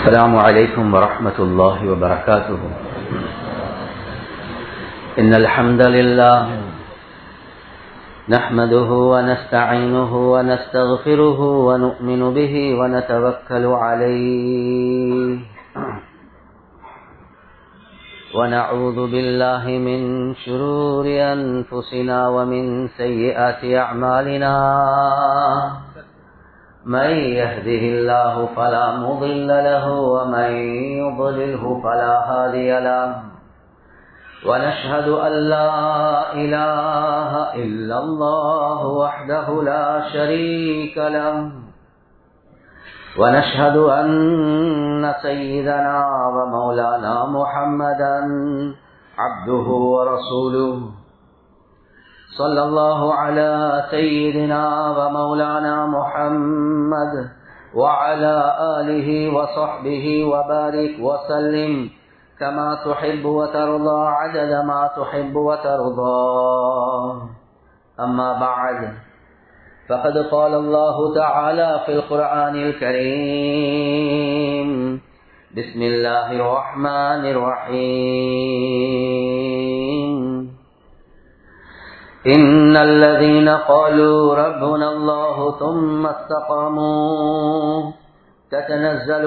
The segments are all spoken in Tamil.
السلام عليكم ورحمة الله وبركاته. إن الحمد لله نحمده ونستعينه ونستغفره ونؤمن به ونتوكل عليه ونعوذ بالله من شرور أنفسنا ومن سيئات أعمالنا. من يهده الله فلا مضل له ومن يضلله فلا هادي له. ونشهد أن لا إله إلا الله وحده لا شريك له. ونشهد أن سيدنا ومولانا محمدا عبده ورسوله. صلى الله على سيدنا ومولانا محمد وعلى آله وصحبه وبارك وسلم كما تحب وترضى عدد ما تحب وترضى. أما بعد، فقد قال الله تعالى في القرآن الكريم: بسم الله الرحمن الرحيم. إن الذين قالوا ربنا الله ثم استقاموا تتنزل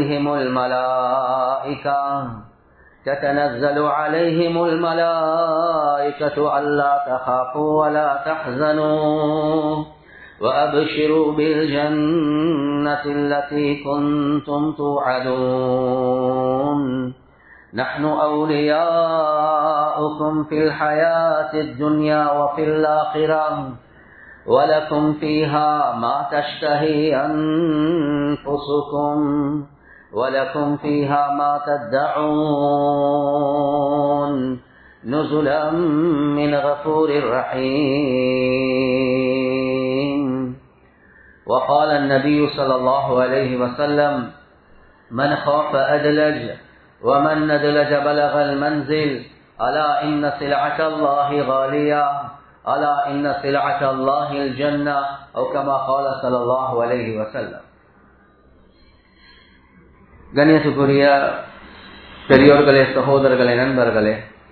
عليهم الملائكة ألا تخافوا ولا تحزنوا وأبشروا بالجنة التي كنتم توعدون. نحن أولياؤكم في الحياة الدنيا وفي الآخرة ولكم فيها ما تشتهي أنفسكم ولكم فيها ما تدعون نزلا من غفور رحيم. وقال النبي صلى الله عليه وسلم: من خاف أدلج ومن ندلج بلغ المنزل. ألا إن سلعة الله غالية. ألا إن سلعة الله الجنة. أو كما قال صلى الله عليه وسلم. கண்ணியத்துக்குரிய பெரியோர்களே, சகோதரர்களே, நண்பர்களே,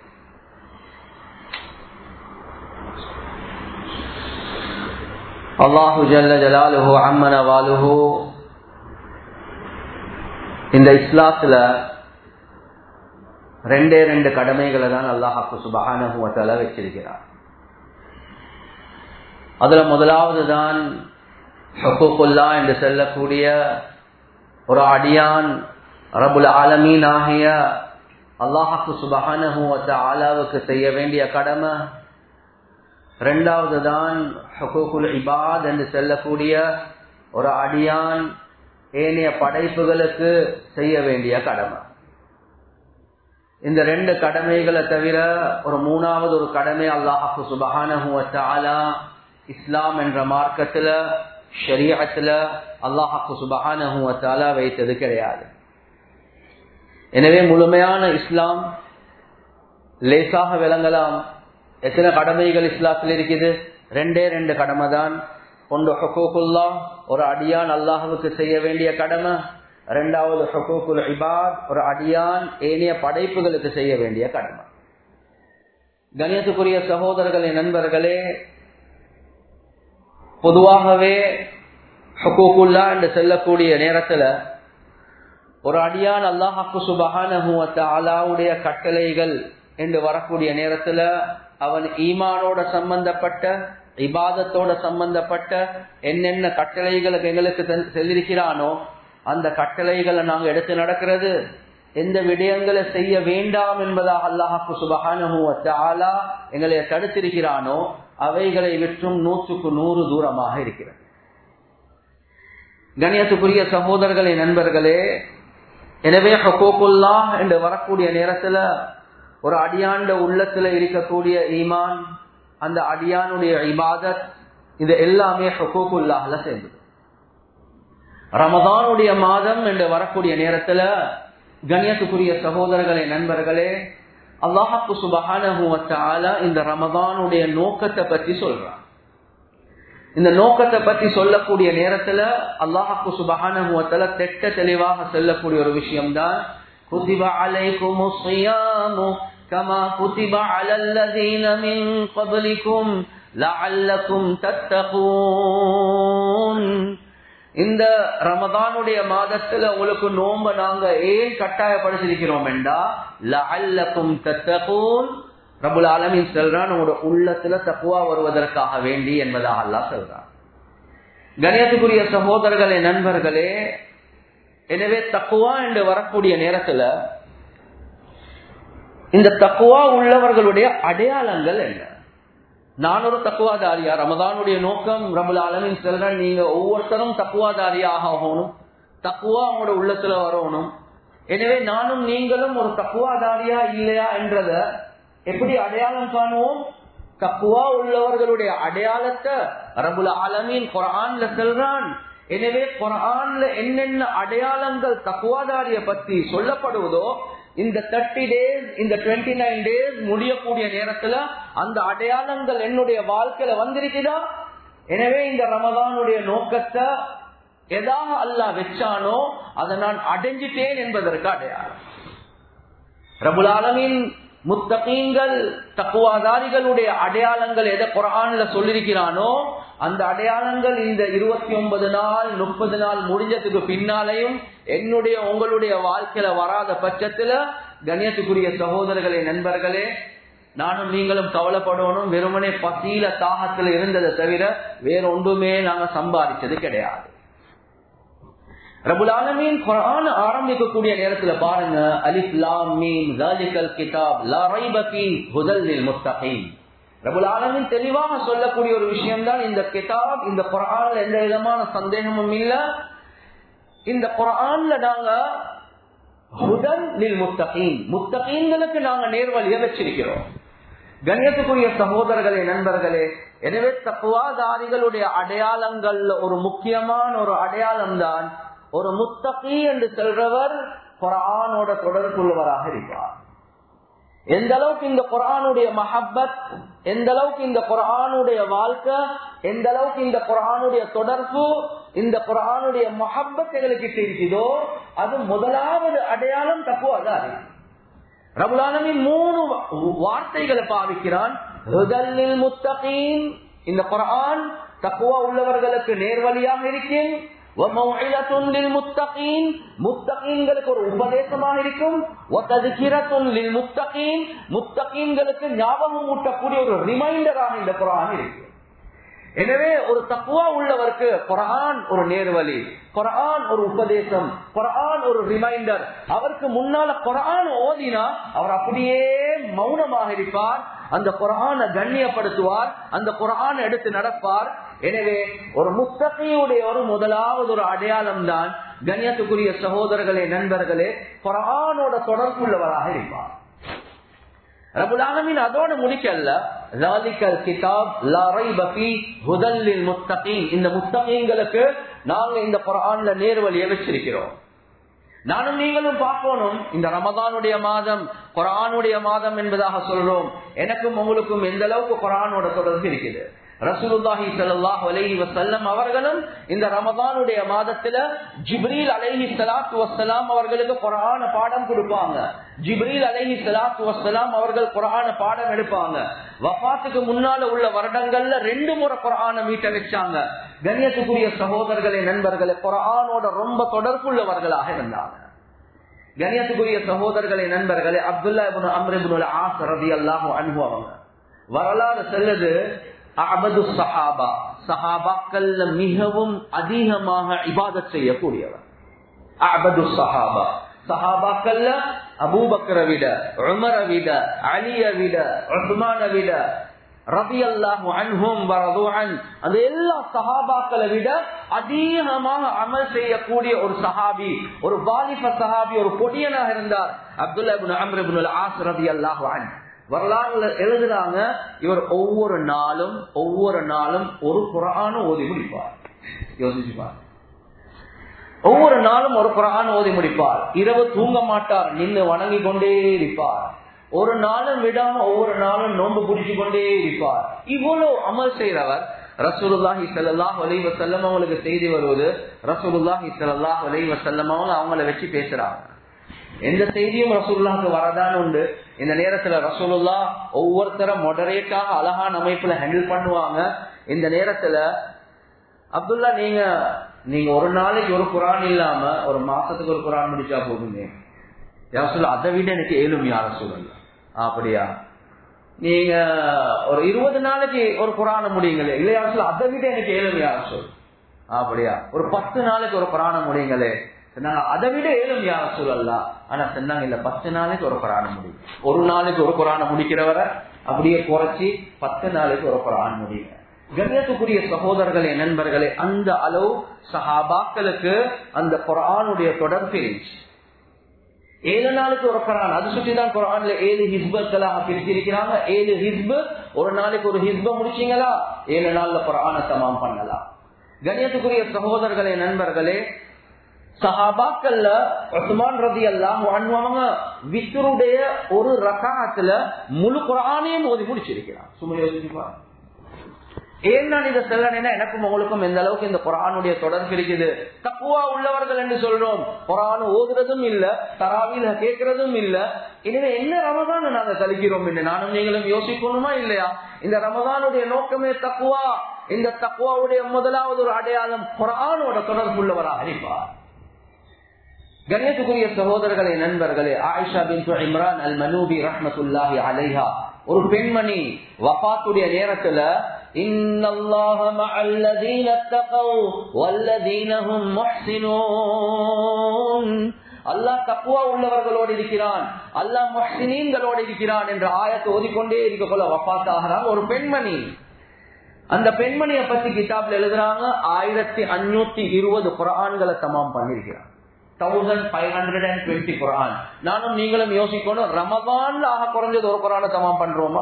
அல்லாஹு ஜல்ல ஜலாலுஹு அம்மன வாலுஹு இந்த இஸ்லாத்துல ரெண்டு கடமைகளை தான் அல்லாஹ் சுப்ஹானஹு வ தஆலா வச்சிருக்கிறார். அதுல முதலாவது தான் ஹுக்கூக்குல்லாஹ் என்று சொல்லக்கூடிய ஒரு அடியான் ரப்புல் ஆலமீன் ஆகிய அல்லாஹ் சுப்ஹானஹு வ தஆலாவுக்கு செய்ய வேண்டிய கடமை. இரண்டாவது தான் ஹுக்கூக்குல் இபாத் என்று சொல்லக்கூடிய ஒரு அடியான் ஏனைய படைப்புகளுக்கு செய்ய வேண்டிய கடமை. இந்த ரெண்டு கடமைகளை தவிர ஒரு மூணாவது ஒரு கடமை அல்லாஹ் சுப்ஹானஹு வ தஆலா இஸ்லாம் என்ற மார்க்கத்துல, ஷரீஅத்துல அல்லாஹ் சுப்ஹானஹு வ தஆலா வைத்தது கிடையாது. எனவே முழுமையான இஸ்லாம் லேசாக விளங்கலாம். எத்தனை கடமைகள் இஸ்லாத்தில் இருக்குது? ரெண்டு கடமை தான். ஒன்று ஹுக்கூக்குல்லாஹ், ஒரு அடியான் அல்லாஹ்வுக்கு செய்ய வேண்டிய கடமை. இரண்டாவது ஹுக்கூக்குல் இபாத், ஒரு அடியான் ஏனைய படைப்புகளுக்கு செய்ய வேண்டிய கடமை. கண்ணியத்துக்குரிய சகோதரர்களே, நண்பர்களே, பொதுவாகவே ஹுக்கூக்குல்லாஹ் என்று சொல்லக்கூடிய நேரத்துல ஒரு அடியான் அல்லாஹ் சுப்ஹானஹு வ தஆலாவுடைய கட்டளைகள் என்று வரக்கூடிய நேரத்துல அவன் ஈமானோட சம்பந்தப்பட்ட, இபாதத்தோட சம்பந்தப்பட்ட என்னென்ன கட்டளைகளுக்கு எங்களுக்கு சொல்லியிருக்கிறானோ அந்த கட்டளைகளை நாங்கள் எடுத்து நடக்கிறது, எந்த விடயங்களை செய்ய வேண்டாம் என்பதாக அல்லாஹ் சுப்ஹானஹு வ தஆலா எங்களை தடுத்திருக்கிறானோ அவைகளை விற்றும் 100க்கு 100 தூரமாக இருக்கிறது. கண்ணியத்துக்குரிய சகோதரர்களே, நண்பர்களே, எனவே ஹுக்கூக்குல்லாஹ் என்று வரக்கூடிய நேரத்துல ஒரு அடியாண்ட உள்ளத்துல இருக்கக்கூடிய ஈமான், அந்த அடியானுடைய இபாதத், இது எல்லாமே ஹுக்கூக்குல்லாஹ்ல சேர்ந்தது. ரமதானுடைய மாதம் என்று வரக்கூடிய நேரத்துல கண்ணியத்துக்குரிய சகோதரர்களே, நண்பர்களே, அல்லாஹ் சுப்ஹானஹு வ தஆலா இந்த ரமதானுடைய நோக்கத்தை பற்றி சொல்றான். இந்த நோக்கத்தை பற்றி சொல்லக்கூடிய நேரத்துல அல்லாஹ் சுப்ஹானஹு வ தஆலா தெட்ட தெளிவாக சொல்லக்கூடிய ஒரு விஷயம்தான் குதிப அலைக்குமுஸ் ஸியாமு கமா குதிப அலல் லதீன மின் க்பலிக்கும் லஅல்லக்கும் தத்தகூன். இந்த ரமதானுடைய மாதத்துல உங்களுக்கு நோன்பை நாங்க ஏன் கட்டாயப்படுத்திருக்கிறோம் என்றா லஅல்லக்கும் தத்தகூன். ரப்புல் ஆலமீன் சொல்றான் உங்களோட உள்ளத்துல தக்வா வருவதற்காக வேண்டி என்பதாக அல்லாஹ் சொல்றான். கண்ணியத்துக்குரிய சகோதரர்களே, நண்பர்களே, எனவே தக்வா என்று வரக்கூடிய நேரத்துல இந்த தக்வா உள்ளவர்களுடைய அடையாளங்கள் என்ன? நான் ஒரு தக்குவாதாரியா? ரமதானுடைய நோக்கம் ரப்புல் ஆலமீன் சொல்றான் நீங்க ஒவ்வொருத்தரும் தக்குவாதாரியாக ஆகணும், தக்குவா உங்களோட உள்ளத்துல வரணும். எனவே நானும் நீங்களும் ஒரு தக்குவாதாரியா இல்லையா என்றத எப்படி அடையாளம் காணுவோம்? தக்குவா உள்ளவர்களுடைய அடையாளத்தை ரப்புல் ஆலமீன் குர்ஆன்ல சொல்றான். எனவே குர்ஆன்ல என்னென்ன அடையாளங்கள் தக்குவாதாரிய பத்தி சொல்லப்படுவதோ இந்த 30 days, இந்த 29 days முடியக்கூடிய நேரத்துல அந்த அடையாளங்கள் என்னுடைய வாழ்க்கையில வந்திருக்குதா? எனவே இந்த ரமதானுடைய நோக்கத்தை எதாக அல்லாஹ் வச்சானோ அதை நான் அடைஞ்சிட்டேன் என்பதற்கு அடையாளம். ரப்புல் ஆலமீன் முத்தகீன்கள் தக்வாதாரிகளுடைய அடையாளங்கள் எதை குர்ஆன்ல சொல்லிருக்கிறானோ அந்த அடையாளங்கள் இந்த 29 நாள் 30 நாள் முடிஞ்சதுக்கு பின்னாலையும் என்னுடைய உங்களுடைய வாழ்க்கையில வராத பட்சத்துல கண்ணியத்துக்குரிய சகோதரர்களே, நண்பர்களே, நானும் நீங்களும் கவலைப்படணும். வெறுமனே பசியில தாகத்துல இருந்ததை தவிர வேற ஒன்றுமே நாங்க சம்பாதிச்சது கிடையாது. ரப்புல் ஆலமீன் குர்ஆன் ஆரம்பிக்கக்கூடிய நேரத்துல பாருங்க, அலிஃப் லாம் மீம் ஸாலிகல் கிதாப் லா ரைப ஃபீஹி ஹுதல் லில் முத்தகீன். ரப்புல் ஆலமீன் தெளிவாக சொல்லக்கூடிய ஒரு விஷயம் தான் இந்த கிதாப். இந்த குர்ஆன்ல எந்த விதமான சந்தேகமும் இல்ல. இந்த குர்ஆன்ல நாங்க ஹுதல் லில் முத்தகீன், முத்தகீன்களுக்கு நாங்க நேர்வழியை வச்சிருக்கிறோம். கண்ணியத்துக்குரிய சகோதரர்களே, நண்பர்களே, எனவே தக்வாதாரிகளுடைய அடையாளங்கள்ல ஒரு முக்கியமான ஒரு அடையாளம் தான் ஒரு முத்தகி என்று சொல்றவர் குர்ஆனோட தொடர்புள்ளவராக இருப்பார். எந்த அளவுக்கு இந்த குர்ஆனுடைய மஹப்பத், எந்த அளவுக்கு இந்த குர்ஆனுடைய வாழ்க்கை, எந்த அளவுக்கு இந்த குர்ஆனுடைய தொடர்பு, இந்த குர்ஆனுடைய மஹப்பத் எங்களுக்கு இருக்குதோ அது முதலாவது அடையாளம் தக்வாதாரி. ரப்புல் ஆலமீன் 3 வார்த்தைகளை பாவிக்கிறான். ஹுதல் லில் முத்தகீன், இந்த குர்ஆன் தக்வா உள்ளவர்களுக்கு நேர்வழியாக இருக்கும். வமௌஇலத்துன் லில் முத்தகீன், முத்தகீன்களுக்கு ஒரு உபதேசமாக இருக்கும். வதஸ்கிரத்துன் லில் முத்தகீன், முத்தகீன்களுக்கு ஞாபகம் ஊட்டக்கூடிய ஒரு ரிமைண்டராக இந்த குர்ஆன் இருக்கு. எனவே ஒரு தக்வா உள்ளவருக்கு குர்ஆன் ஒரு நேர்வழி, குர்ஆன் ஒரு உபதேசம், குர்ஆன் ஒரு ரிமைண்டர். அவருக்கு முன்னால குர்ஆன் ஓதினா அவர் அப்படியே மௌனமாக இருப்பார், அந்த குர்ஆனை கண்ணியப்படுத்துவார், அந்த குர்ஆனை எடுத்து நடப்பார். எனவே ஒரு முத்தகியுடைய ஒரு முதலாவது ஒரு அடையாளம் தான் கண்ணியத்துக்குரிய சகோதரர்களே, நண்பர்களே, குர்ஆனோட தொடர்புள்ளவராக இருப்பார். ரப்புல் ஆலமீன் அதோடு முடிக்கல்ல, ஸாலிகல் கிதாப் லா ரைப ஃபீஹி ஹுதல் லில் முத்தகீன், இந்த முத்தகீன்களுக்கு நாங்க இந்த குர்ஆன்ல நேர்வழியை வச்சிருக்கிறோம். நானும் நீங்களும் பார்க்கணும், இந்த ரமதானுடைய மாதம் குர்ஆனுடைய மாதம் என்பதாக சொல்றோம். எனக்கும் உங்களுக்கும் எந்த அளவுக்கு குர்ஆனோட தொடர்பு இருக்குது? ரசூலுல்லாஹி ஸல்லல்லாஹு அலைஹி வஸல்லம் அவர்களும் இந்த ரமதானுடைய மாதத்துல ஜிப்ரீல் அலைஹிஸ்ஸலாத்து வஸ்ஸலாம் அவர்களுக்கு குர்ஆன பாடம் கொடுப்பாங்க. ஜிப்ரீல் அலைஹிஸ்ஸலாத்து அவர்கள் குர்ஆன பாடம் எடுப்பாங்க. வஃபாத்துக்கு முன்னால உள்ள வருடங்கள்ல 2 முறை குர்ஆனை மீட்ட வச்சாங்க. கண்ணியத்துக்குரிய சகோதரர்களே, நண்பர்களே, குர்ஆனோட ரொம்ப தொடர்புள்ளவர்களாக இருந்தாங்க. கண்ணியத்துக்குரிய சகோதரர்களே, நண்பர்களே, Abdullah ibn Amr ibn As ரலியல்லாஹு அன்ஹு அவங்க வரலாறு செல்லது அபது சஹாபா, சஹாபாக்கள் மிகவும் அதிகமாக இபாதத் செய்யக்கூடியவர். அபது சஹாபா, சஹாபாக்கள்ல அபூபக்கரை விட, உமரை விட, அலியை விட, உஸ்மானை விட ரலியல்லாஹு அன்ஹும் வரது அன், அந்த எல்லா சஹாபாக்களை விட அதிகமாக அமல் செய்யக்கூடிய ஒரு சஹாபி, ஒரு வாலிப சஹாபி, ஒரு பொடியனாக இருந்தார் Abdullah ibn Amr ibn As ரலியல்லாஹு அன்ஹு. வரலாறுல எழுதுறாங்க, இவர் ஒவ்வொரு நாளும் ஒரு குர்ஆன் ஓதி முடிப்பார். யோசிச்சுப்பார், ஒவ்வொரு நாளும் ஒரு குர்ஆன் ஓதி முடிப்பார். இரவு தூங்க மாட்டார், நின்று வணங்கி கொண்டே இருப்பார். ஒரு நாளும் விடாம ஒவ்வொரு நாளும் நோன்பு பிடிச்சு கொண்டே இருப்பார். இவ்வளவு அமல் செய்யறவர் ரசூலுல்லாஹி ஸல்லல்லாஹு அலைஹி வஸல்லம் அவங்களுக்கு செய்தி வருவது, ரசூலுல்லாஹி ஸல்லல்லாஹு அலைஹி வஸல்லம் அவங்கள வச்சு பேசுறாங்க. எந்த செய்தியும் ரசூலுல்லாஹ்க்கு வரதான் உண்டு. இந்த நேரத்துல ரசூலுல்லாஹ் ஒவ்வொருத்தரும் மொடரேட்டாக அழகான அமைப்புல ஹேண்டில் பண்ணுவாங்க. இந்த நேரத்துல அப்துல்லா நீங்க ஒரு நாளைக்கு ஒரு குரான் இல்லாம ஒரு மாசத்துக்கு ஒரு குரான் முடிச்சா போதுமே, யார் சொல்ல அதை விட எனக்கு ஏழும் யார சொல்லல. அப்படியா, நீங்க ஒரு 20 நாளைக்கு ஒரு குரான முடியுங்களே, இல்லையா சொல்ல அதை விட எனக்கு ஏழும் யார சொல். அப்படியா, ஒரு 10 நாளைக்கு ஒரு குரான முடியுங்களே, சொன்னாங்க அதை விட ஏழும் யார சொல்லலாம். ஆனா சொன்னாங்க இல்ல, 10 நாளைக்கு ஒரு குரான முடியும். ஒரு நாளைக்கு ஒரு குரான முடிக்கிறவரை அப்படியே குறைச்சி 10 நாளைக்கு ஒரு குரான் முடியுங்க. கண்ணியத்துக்குரிய சகோதரர்களே, நண்பர்களே, அந்த அளவு சஹாபாக்களுக்கு அந்த குர்ஆனுடைய தொடர்பு இருந்துச்சு. 7 நாளுக்கு ஒரு குர்ஆன், அது சுற்றிதான் குர்ஆன்ல 7 ஹிஸ்புக்களாக பிரிச்சிருக்கிறாங்க. 7 ஹிஸ்பு, ஒரு நாளைக்கு ஒரு ஹிஸ்ப முடிச்சீங்களா 7 நாள்ல குர்ஆனை தமாம் பண்ணலாம். கண்ணியத்துக்குரிய சகோதரர்களே, நண்பர்களே, சஹாபாக்கள்ல உஸ்மான் ரலியல்லாஹு அன்ஹு அவங்க வித்ருடைய ஒரு ரகாத்துல முழு குர்ஆனையும் ஓதி முடிச்சிருக்கிறார். சும்மா யோசிப்பா, ஏன் நான் இதை சொல்லணும்னா எனக்கும் உங்களுக்கும் எந்த அளவுக்கு இந்த குர்ஆனுடைய தொடர்பு இருக்குது. தக்வா உள்ளவர்கள் என்று சொல்றோம், குர்ஆன் ஓதுறதும் இல்ல, தராவீஹ் கேட்கறதும் இல்ல. எனவே என்ன ரமதான் நாங்க கழிக்கிறோம் என்று நானும் நீங்களும் யோசிக்கணுமா இல்லையா? இந்த ரமதானுடைய நோக்கமே தக்வா. இந்த தக்வாவுடைய முதலாவது ஒரு அடையாளம் குர்ஆனோட தொடர்பு உள்ளவராக இருப்பார். கண்ணியத்துக்குரிய சகோதரர்களே, நண்பர்களே, ஆயிஷா பின்த் இம்ரான் அல் மனூபி ரஹ்மத்துல்லாஹி அலைஹா ஒரு பெண்மணி வஃபாத்துடைய நேரத்துல இன்னல்லாஹ மஅல்லதீன தகவ் வல்லதீன ஹும் முஹ்ஸினூன், அல்லாஹ் தக்வா உள்ளவர்களோடு இருக்கிறான், அல்லாஹ் முஹ்ஸினீன்களோடு இருக்கிறான் என்ற ஆயத்தை ஓதிக்கொண்டே இருக்கக்குள்ள வஃபாத் ஆகிறாங்க ஒரு பெண்மணி. அந்த பெண்மணியை பத்தி கிதாப்ல எழுதுறாங்க 1520 குர்ஆன்களை தமாம் பண்ணிருக்கிறாங்க. 1520 குர்ஆன். நானும் நீங்களும் யோசிக்கணும், ரமதான்ல ஆக குறைஞ்சது ஒரு குர்ஆனை தமாம் பண்றோமா?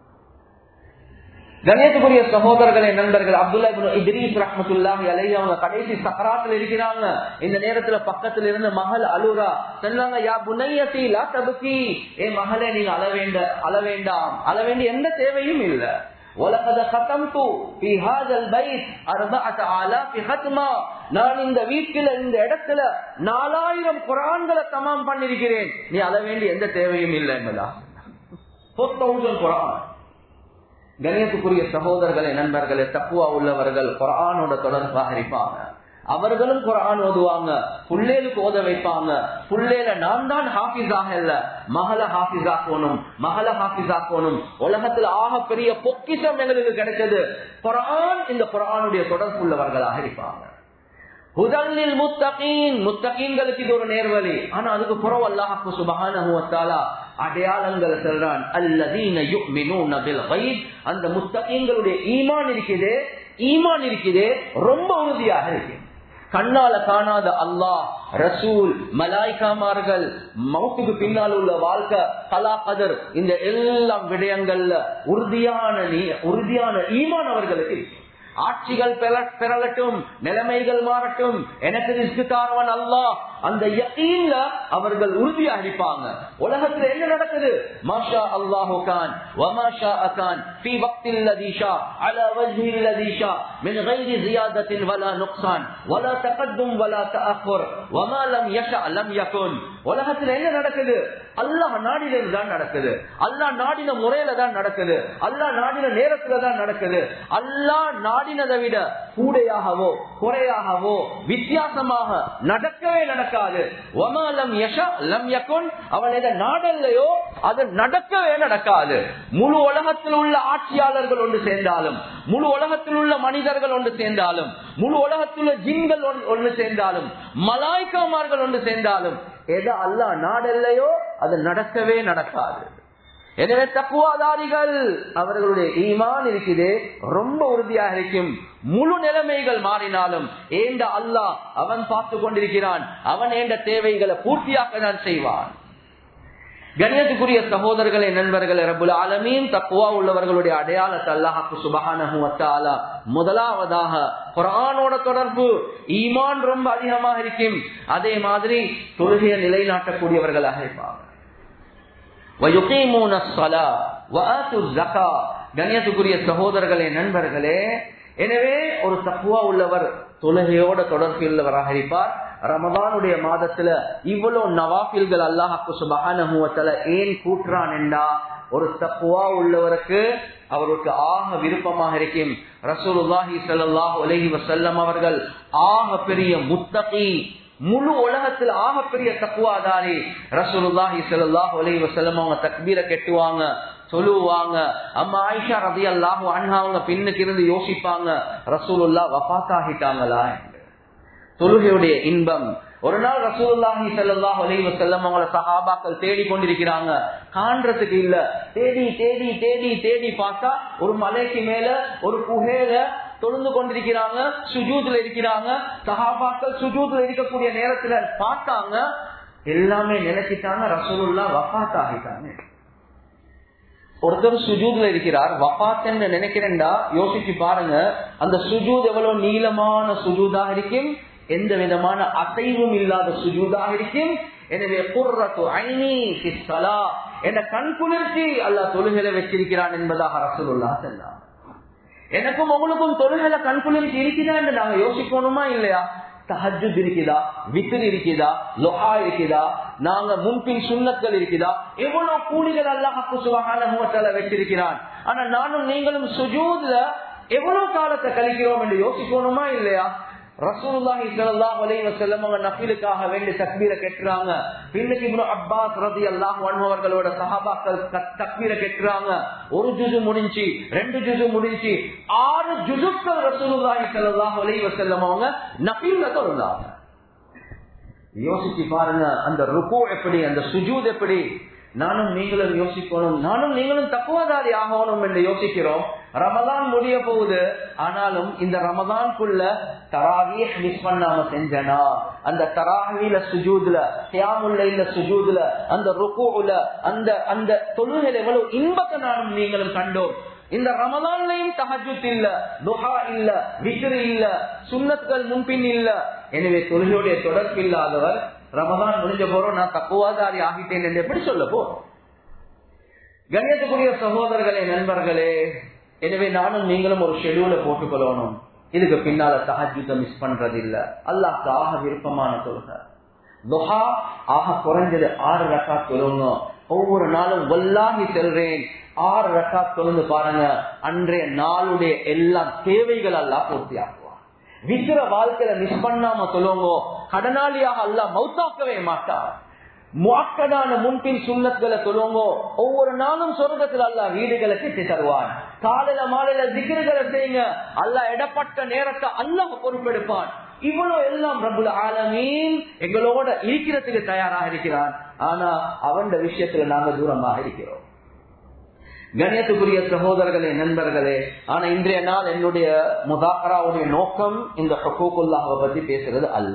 கண்ணியத்துக்குரிய சகோதரர்களே, நண்பர்கள், அப்துல்லா இப்னு இத்ரீஸ் ரஹ்மத்துல்லாஹி அலைஹி அவங்க கடைசி சக்கராத்துல இருக்கிறாங்க. இந்த நேரத்துல பக்கத்துல இருந்து மகள் அழுறா. சொன்னாங்க, யா புனையத்தி லா தபகி, ஏ மகளே நீங்க அழ வேண்டாம், அழ வேண்டிய எந்த தேவையும் இல்ல. وَلَقَدْ خَتَمْتُ فِي هَذَا الْبَيْتِ 4000 ختما, நான் இந்த வீட்டில இந்த இடத்துல 4000 குர்ஆன்களை தமாம் பண்ணிருக்கிறேன், நீ அழ வேண்டிய எந்த தேவையும் இல்லை என்பதா. 4000 குர்ஆன். கண்ணியத்துக்குரிய சகோதரர்களே, நண்பர்களே, தக்வா உள்ளவர்கள் குர்ஆனோட தொடர்பாக இருப்பாங்க. அவர்களும் குர்ஆன் ஓதுவாங்க, புள்ளேலுக்கு ஓத வைப்பாங்க. புள்ளேல நான் தான் ஹாஃபிஸாக இல்ல, மகள ஹாஃபிஸாக்கணும். உலகத்துல ஆக பெரிய பொக்கிஷம் எங்களுக்கு கிடைச்சது குர்ஆன். இந்த குர்ஆனுடைய தொடர்பு உள்ளவர்களாக இருப்பாங்க. ஹுதல்லில் முத்தகீன், முத்தகீன்களுக்கு இது ஒரு நேர்வழி. ஆனா அதுக்கு புறவு அல்லாஹ் சுப்ஹானஹு வ தஆலா அடையாளங்கள் சொல்றான், அல்லதீன யுமினூன பில் கைப். அந்த முத்தகீன்களுடைய ஈமான் இருக்குதே ரொம்ப உறுதியாக இருக்கு. கண்ணால காணாத அல்லாஹ், ரசூல், மலாய்க்காமார்கள், மௌத்துக்கு பின்னால் உள்ள வாழ்க்கை, கலா கதர், இந்த எல்லாம் விடயங்கள்ல உறுதியான ஈமான் அவர்களுக்கு இருக்கு. ஆட்சிகள் பெறலட்டும், நிலைமைகள் மாறட்டும், எனக்கு ரிஸ்க் தாரவன் அல்லாஹ், அந்த யகீன்ல அவர்கள் உறுதியாக இருப்பாங்க. உலகத்துல என்ன நடக்குது? மாஷா அல்லாஹு கான் வ மாஷா அகான் ஃபீ வக்தில் லதீ ஷா அலா வஜ்ஹில் லதீ ஷா மின் கைரி ஜியாதத்தின் வலா நுக்ஸான் வலா தகத்தும் வலா தஅخر வமா லம் யஷா லம் யகுன். உலகத்துல என்ன நடக்குது? அல்லாஹ் நாடினது தான் நடக்குது, அல்லாஹ் நாடின முறையில தான் நடக்குது, அல்லாஹ் நாடின நேரத்துல தான் நடக்குது. அல்லாஹ் நாடினதை விட கூடையாகவோ குறையாகவோ வித்தியாசமாக நடக்கவே நடக்காது. வமாலம் யஷா லம் யகுன், அவன் எதை நாடல்லையோ அது நடக்கவே நடக்காது. முழு உலகத்தில் உள்ள ஆட்சியாளர்கள் ஒன்று சேர்ந்தாலும், முழு உலகத்தில் உள்ள மனிதர்கள் ஒன்று சேர்ந்தாலும், முழு உலகத்தில் உள்ள ஜின்கள் ஒன்று சேர்ந்தாலும், மலாய்க்காமார்கள் ஒன்று சேர்ந்தாலும், எதை அல்லாஹ் நாடல்லையோ அது நடக்கவே நடக்காது. எனவே தக்வாதாரிகள் அவர்களுடைய ஈமான் இருக்குது ரொம்ப உறுதியாக இருக்கும். முழு நிலைமைகள் மாறினாலும் ஏண்ட அல்லாஹ் அவன் பார்த்து கொண்டிருக்கிறான், அவன் ஏண்ட தேவைகளை பூர்த்தியாக்க தான் செய்வான். கண்ணியத்துக்குரிய சகோதரர்களே, நண்பர்களே, ரப்புல் ஆலமீன் தக்வா உள்ளவர்களுடைய அடையாளத்தை அல்லாஹ் சுப்ஹானஹு வ தஆலா முதலாவதாக குர்ஆனோட தொடர்பு, ஈமான் ரொம்ப அதிகமாக இருக்கும். அதே மாதிரி தொழுகையை நிலைநாட்டக்கூடியவர்களாக இருப்பாங்க. கண்ணியத்துக்குரிய சகோதரர்களே, நண்பர்களே, எனவே ஒரு தக்வா உள்ளவர் தொழுகையோட தொடர்பு உள்ளவராக இருப்பார். ரமதானுடைய மாதத்துல இவ்வளவு நவாஃபில்கள் அல்லாஹ் சுப்ஹானஹு வ தஆலா ஏன் கூட்டுறான் என்றா ஒரு தக்வா உள்ளவருக்கு அவருக்கு ஆக விருப்பமாக இருக்கும். ரசூலுல்லாஹி ஸல்லல்லாஹு அலைஹி வஸல்லம் அவர்கள் ஆக பெரிய முத்தகி, முழு உலகத்தில் ஆக பெரிய தக்வாதாரி. ரசூலுல்லாஹி ஸல்லல்லாஹு அலைஹி வஸல்லம் அவங்க தக்பீரை கெட்டுவாங்க, சொல்லுவாங்க. அம்மா ஆயிஷா ரலியல்லாஹு அன்ஹா அவங்க பின்னுக்கு இருந்து யோசிப்பாங்க, ரசூலுல்லாஹ் வஃபாத் ஆகிட்டாங்களா என்று. தொழுகையுடைய இன்பம். ஒரு நாள் ரசூலுல்லாஹி ஸல்லல்லாஹு அலைஹி வஸல்லம் அவங்கள சஹாபாக்கள் தேடி கொண்டிருக்கிறாங்க, காண்றதுக்கு இல்ல. தேடி தேடி தேடி தேடி பார்த்தா ஒரு மலைக்கு மேல ஒரு குகையில தொழுந்து கொண்டிருக்கிறாங்க, சுஜூதுல இருக்கிறாங்க. சஹாபாக்கள் சுஜூதுல இருக்கக்கூடிய நேரத்துல பார்த்தாங்க, எல்லாமே நினைச்சிட்டாங்க ரசூலுல்லாஹ் வஃபாத் ஆகிட்டாங்க. ஒருத்தர் சுஜூதுல இருக்கிறார், வஃபாத் என்று நினைக்கிறேன்டா யோசிச்சு பாருங்க, அந்த சுஜூத் எவ்வளவு நீளமான சுஜூதாக இருக்கும், எந்த விதமான அசைவும் இல்லாத சுஜூதாக இருக்கும். எனவே குர்ரத்து ஐனி ஃபிஸ் ஸலா, என்ற கண் குளிர்ச்சி அல்லாஹ் தொழுகையில வச்சிருக்கிறான் என்பதாக ரசூலுல்லாஹ் சொன்னார். எனக்கும் உங்களுக்கும் தொழுகையில கண் குளிர்ச்சி இருக்குதா என்று நாங்க யோசிக்கணுமா இல்லையா? தஹஜ்ஜுத் இருக்குதா, வித்ர் இருக்குதா, லுஹா இருக்குதா, நாங்க முன்பின் சுன்னத்கள் இருக்குதா, எவ்வளவு கூலிகள் அல்லாஹ் சுப்ஹானஹு வ தஆலா வச்சிருக்கிறான். ஆனா நானும் நீங்களும் சுஜூத்ல எவ்வளவு காலத்தை கழிக்கிறோம் என்று யோசிக்கணுமா இல்லையா? ரசூலுல்லாஹி ஸல்லல்லாஹு அலைஹி வஸல்லம் அவங்க நஃபிலுக்காக வேண்டி தக்பீரை கெட்டுறாங்க. பின்னுக்கு இப்னு அப்பாஸ் ரலியல்லாஹு அன்ஹு அவர்களோட சஹாபாக்கள் தக்பீரை கெட்டுறாங்க. ஒரு ஜுஸு முடிஞ்சு, 2 ஜுஸு முடிஞ்சு, 6 ஜுஸுக்கள் ரசூலுல்லாஹி ஸல்லல்லாஹு அலைஹி வஸல்லம் அவங்க நஃபில்ல தொழுதாங்க. யோசிச்சு பாருங்க, அந்த ருக்கு எப்படி, அந்த சுஜூத் எப்படி. நானும் நீங்களும் யோசிக்கணும், நானும் நீங்களும் தக்வாதாரி ஆகணும் என்று யோசிக்கிறோம். ரமதான் முடிய போகுது, ஆனாலும் இந்த ரமதான்குள்ள தராவீஹ் மிஸ் பண்ணாம செஞ்சனா, அந்த தராவீல சுஜூதுல, கியாமுல் லைல்ல சுஜூதுல, அந்த ருக்குல, அந்த தொழுகையில எவ்வளவு இன்பத்தை நானும் நீங்களும் கண்டோம். இந்த ரமதான்லயும் தஹஜ்ஜுத் இல்ல, துஹா இல்ல, விக்ர் இல்ல, சுன்னத்கள் முன்பின் இல்ல. எனவே தொழுகையுடைய தொடர்பு இல்லாதவர் ரமதான் முடிஞ்ச போறோம் நான் தக்குவாதாரி ஆகிட்டேன் என்று எப்படி சொல்ல போறோம்? கண்ணியத்துக்குரிய சகோதரர்களே, நண்பர்களே, எனவே நானும் நீங்களும் ஒரு ஷெடியூல போட்டுக்கொள்ளணும். இதுக்கு பின்னால தஹஜ்ஜுத மிஸ் பண்றது இல்ல. அல்லாஹ்க்கு ஆக விருப்பமான தொழுகை துஹா, ஆக குறைஞ்சது 6 ரக்காத் தொழுங்க. ஒவ்வொரு நாளும் வல்லாஹி செல்றேன், 6 ரக்காத் தொழுந்து பாருங்க, அன்றைய நாளுடைய எல்லா தேவைகள் அல்லாஹ் பூர்த்தியாகும். விக்கிர வாழ்க்கையில மிஸ் பண்ணாம சொல்லுங்க, கடனாளியாக அல்லாஹ் மௌத்தாக்கவே மாட்டார். முஅக்கதான முன்பின் சுன்னத்களை சொல்லுங்க, ஒவ்வொரு நாளும் சொர்க்கத்தில் அல்லாஹ் வீடுகளை கட்டி தருவான். காலையில மாலையில திக்ருகளை செய்யுங்க, அல்லாஹ் இடப்பட்ட நேரத்தை அல்லாஹ் பொறுப்பெடுப்பான். இவ்வளவு எல்லாம் ரப்புல் ஆலமீன் எங்களோட இருக்கிறதுக்கு தயாராக இருக்கிறான். ஆனா அவன் விஷயத்துல நாங்க தூரமாக இருக்கிறோம். கண்ணியத்துக்குரிய சகோதரர்களே, நண்பர்களே, ஆனா இன்றைய நாள் என்னுடைய முதாக்கராவுடைய நோக்கம் இந்த ஹுகூக்குல்லாஹ்வை பத்தி பேசுறது அல்ல.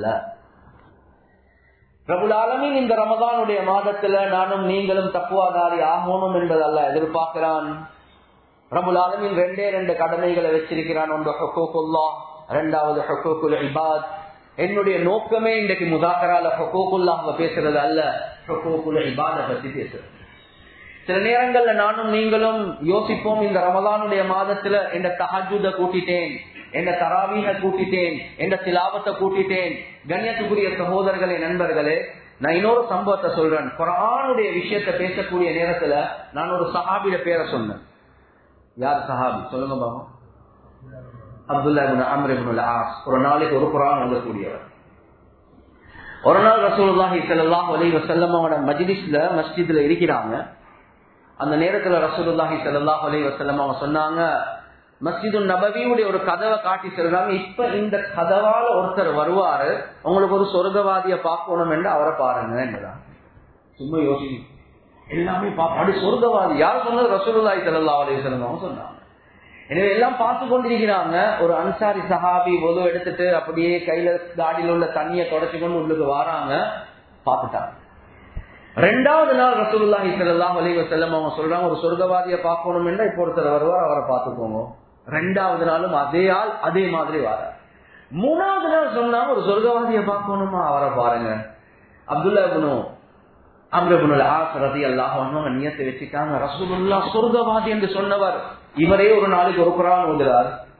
ரப்புல் ஆலமீன் இந்த ரமதானுடைய மாதத்துல நானும் நீங்களும் தக்வாதாரி ஆகணும் என்பது அல்லாஹ் எதிர்பார்க்கிறான். ரப்புல் ஆலமீன் 2 கடமைகளை வச்சிருக்கிறான். ஒன்று ஹுகூக்குல்லாஹ், 2வது ஹுகூக்குல் இபாத். என்னுடைய நோக்கமே இன்றைக்கு முதாக்கரால ஹுகூக்குல்லாஹ்வை பேசுறது அல்ல, ஹுகூக்குல் இபாத பத்தி பேசுறது. சில நேரங்கள்ல நானும் நீங்களும் யோசிப்போம், இந்த ரமலானுடைய மாதத்துல என்ன தஹஜ்ஜுத கூட்டிட்டேன், என்ன தராவீஹ கூட்டிட்டேன், என்ன திலாவத்தை கூட்டிட்டேன். கண்ணியத்துக்குரிய சகோதரர்களே, நண்பர்களே, நான் இன்னொரு சம்பவத்தை சொல்றேன். குர்ஆனுடைய விஷயத்தை பேசக்கூடிய நேரத்துல நான் ஒரு சஹாபியோட பேரை சொன்னேன். யார் சஹாபி சொல்லுங்க பாபா? Abdullah ibn Amr ibn As. ஒரு நாளைக்கு ஒரு குர்ஆன் ஓதக்கூடியவர். ஒரு நாள் ரசூலுல்லாஹி ஸல்லல்லாஹு அலைஹி வஸல்லம் அவரோட மஜ்லிஸ்ல, மஸ்ஜித்ல இருக்கிறாங்க. அந்த நேரத்துல ரசூலுல்லாஹி ஸல்லல்லாஹு அலைஹி வஸல்லம் அவங்க சொன்னாங்க, மஸ்ஜிதுன் நபவியுடைய ஒரு கதவை காட்டி சொல்றாங்க, இப்ப இந்த கதவால ஒருத்தர் வருவாரு, உங்களுக்கு ஒரு சொர்க்கவாதிய பார்க்கணும் என்று அவரை பாருங்க என்றுதான். சும்மா யோசிச்சு எல்லாமே அப்படி சொர்க்கவாதி யார் சொன்னது? ரசூலுல்லாஹி ஸல்லல்லாஹு அலைஹி வஸல்லம் அவங்க சொன்னாங்க. எனவே எல்லாம் பார்த்து கொண்டிருக்கிறாங்க. ஒரு அன்சாரி சஹாபி ஒது எடுத்துட்டு அப்படியே கையில காடியில் உள்ள தண்ணியை தொடச்சு கொண்டு உள்ளுக்கு வராங்க. பார்த்துட்டாங்க. 2வது நாள் ரசூலுல்லாஹி ஸல்லல்லாஹு அலைஹி வஸல்லம் அவங்க சொல்றாங்க, ஒரு சொர்க்கவாதியை பார்க்கணும் என்றா இப்போ ஒருத்தர் வருவார், அவரை பார்த்துக்கோங்க. 2வது நாளும் அதே ஆள் அதே மாதிரி வர. 3வது நாள் சொன்னாங்க, ஒரு சொர்க்கவாதியை பார்க்கணுமா, அவரை பாருங்க. Abdullah ibn Amr ibn As ரலியல்லாஹு அன்ஹு நியத்தை வச்சுட்டாங்க, ரசூலுல்லாஹ் சொர்க்கவாதி என்று சொன்னவர் இவரே ஒரு நாளைக்கு ஒரு குர்ஆன் ஓதுறார்,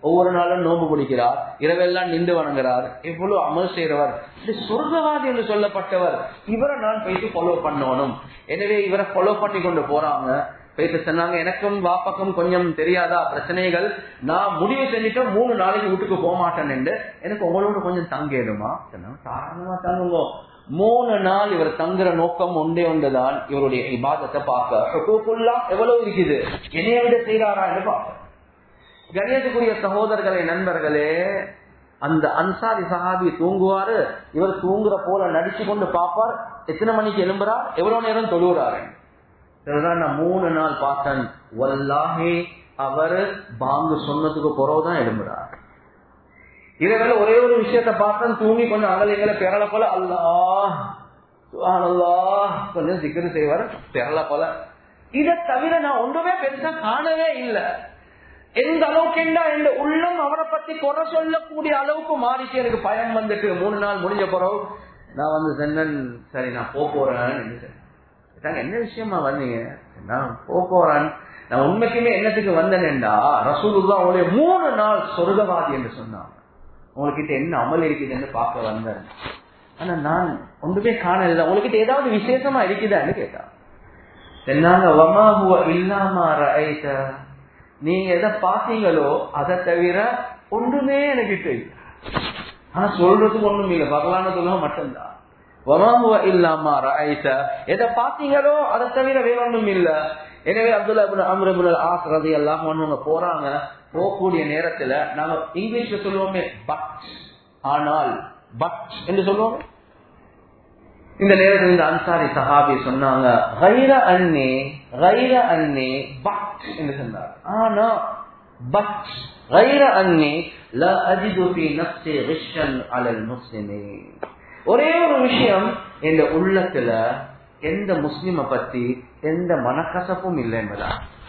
ஒவ்வொரு நாளும் நோம்பு பிடிக்கிறார், இரவெல்லாம் நின்று வணங்குறார், எவ்வளவு அமல் செய்யறவர், சொர்க்கவாதி என்று சொல்லப்பட்டவர், இவரை நான் போயிட்டு ஃபாலோ பண்ணணும். எனவே இவரை ஃபாலோ பண்ணி கொண்டு போறாங்க. போயிட்டு சொன்னாங்க, எனக்கும் வாப்பாக்கும் கொஞ்சம் தெரியாதா பிரச்சனைகள், நான் முடிவு செஞ்சுட்டோம் 3 நாளைக்கு வீட்டுக்கு போக மாட்டேன் என்று, எனக்கு உங்களோட கொஞ்சம் தங்கிடுமா? தாராளமா தங்குங்க. 3 நாள் இவர் தங்குற நோக்கம் ஒன்றுதான், இவருடைய இபாதத்தை பார்க்க எவ்வளவு இருக்குது, என்னைய விட செய்யறாரா என்று பார்க்க. கணியத்துக்குரிய சகோதரர்களே, நண்பர்களே, அந்த அன்சாரி சஹாபி தூங்குவாரு, இவர் தூங்குற போல நடிச்சு கொண்டு பார்ப்பார். எத்தனை மணிக்கு எழும்புறார், எவ்வளவு நேரம் தொழுகிறாரு. நான் 3 நாள் பார்த்தேன், வல்லாஹி அவர் பாங்கு சொன்னதுக்கு பிறகுதான் எழும்புறார். இதனால ஒரே ஒரு விஷயத்த பார்த்தேன், தூங்கி கொஞ்சம் அகலைகளை பெறல போல, அல்லாஹ் சுப்ஹானல்லாஹ் கொஞ்சம் சிக்கரு செய்வார், பெறல போல. இதை தவிர நான் ஒன்றுமே பெருசா காணவே இல்லை. எந்த அளவுக்கு என்ற உள்ளம் அவரை பத்தி குறை சொல்லக்கூடிய அளவுக்கு மாறிச்சு. எனக்கு பயம் வந்துட்டு 3 நாள் முடிஞ்ச பிறகு நான் சொன்னேன், சரி நான் போறேன். என்ன விஷயமா வந்தீங்க? நான் போறேன். நான் உண்மைக்குமே என்னத்துக்கு வந்தேன்டா, ரசூலுல்லாஹ் அவங்களுடைய 3 நாள் சொர்க்கவாதி என்று சொன்னாங்க. உங்ககிட்ட என்ன அமல் இருக்குதுன்னு பார்க்க வந்தேன். ஆனா நான் ஒன்றுமே காணல, உங்ககிட்ட ஏதாவது விசேஷமா இருக்குதான்னு கேட்டான். சொன்னாங்க, வமா ஹுவ இல்லாமா ரஅய்த, நீங்க எதை பாத்தீங்களோ அதை தவிர ஒன்றுமே எனக்கு தெரியும். ஆனா சொல்றதுக்கு ஒண்ணும் இல்லை, பகவானதுல மட்டும்தான். இல்லாம எதை பாத்தீங்களோ அதை தவிர வேற ஒன்றும் இல்ல. எனவே அப்துல்லா இப்னு அம்ர் இப்னு அல்-ஆஸ் ரலியல்லாஹு அன்ஹு போறாங்க. போகக்கூடிய நேரத்துல நாங்க இங்கிலீஷ்ல சொல்லுவோமே பட், ஆனால் பட் என்று சொல்லுவோம். இந்த நேரத்தில் இந்த அன்சாரி சஹாபி சொன்னாங்க, கைர அன்னி பட் என்று சொன்னார். ஆனா பட் கைர அன்னி லா அஜிது ஃபீ நஃப்ஸி கிஷ்ஷன் அலல் முஸ்லிமீன். ஒரே ஒரு விஷயம், இந்த உள்ளத்துல எந்த முஸ்லிமை பத்தி எந்த மனக்கசப்பும் இல்லை என்பதா.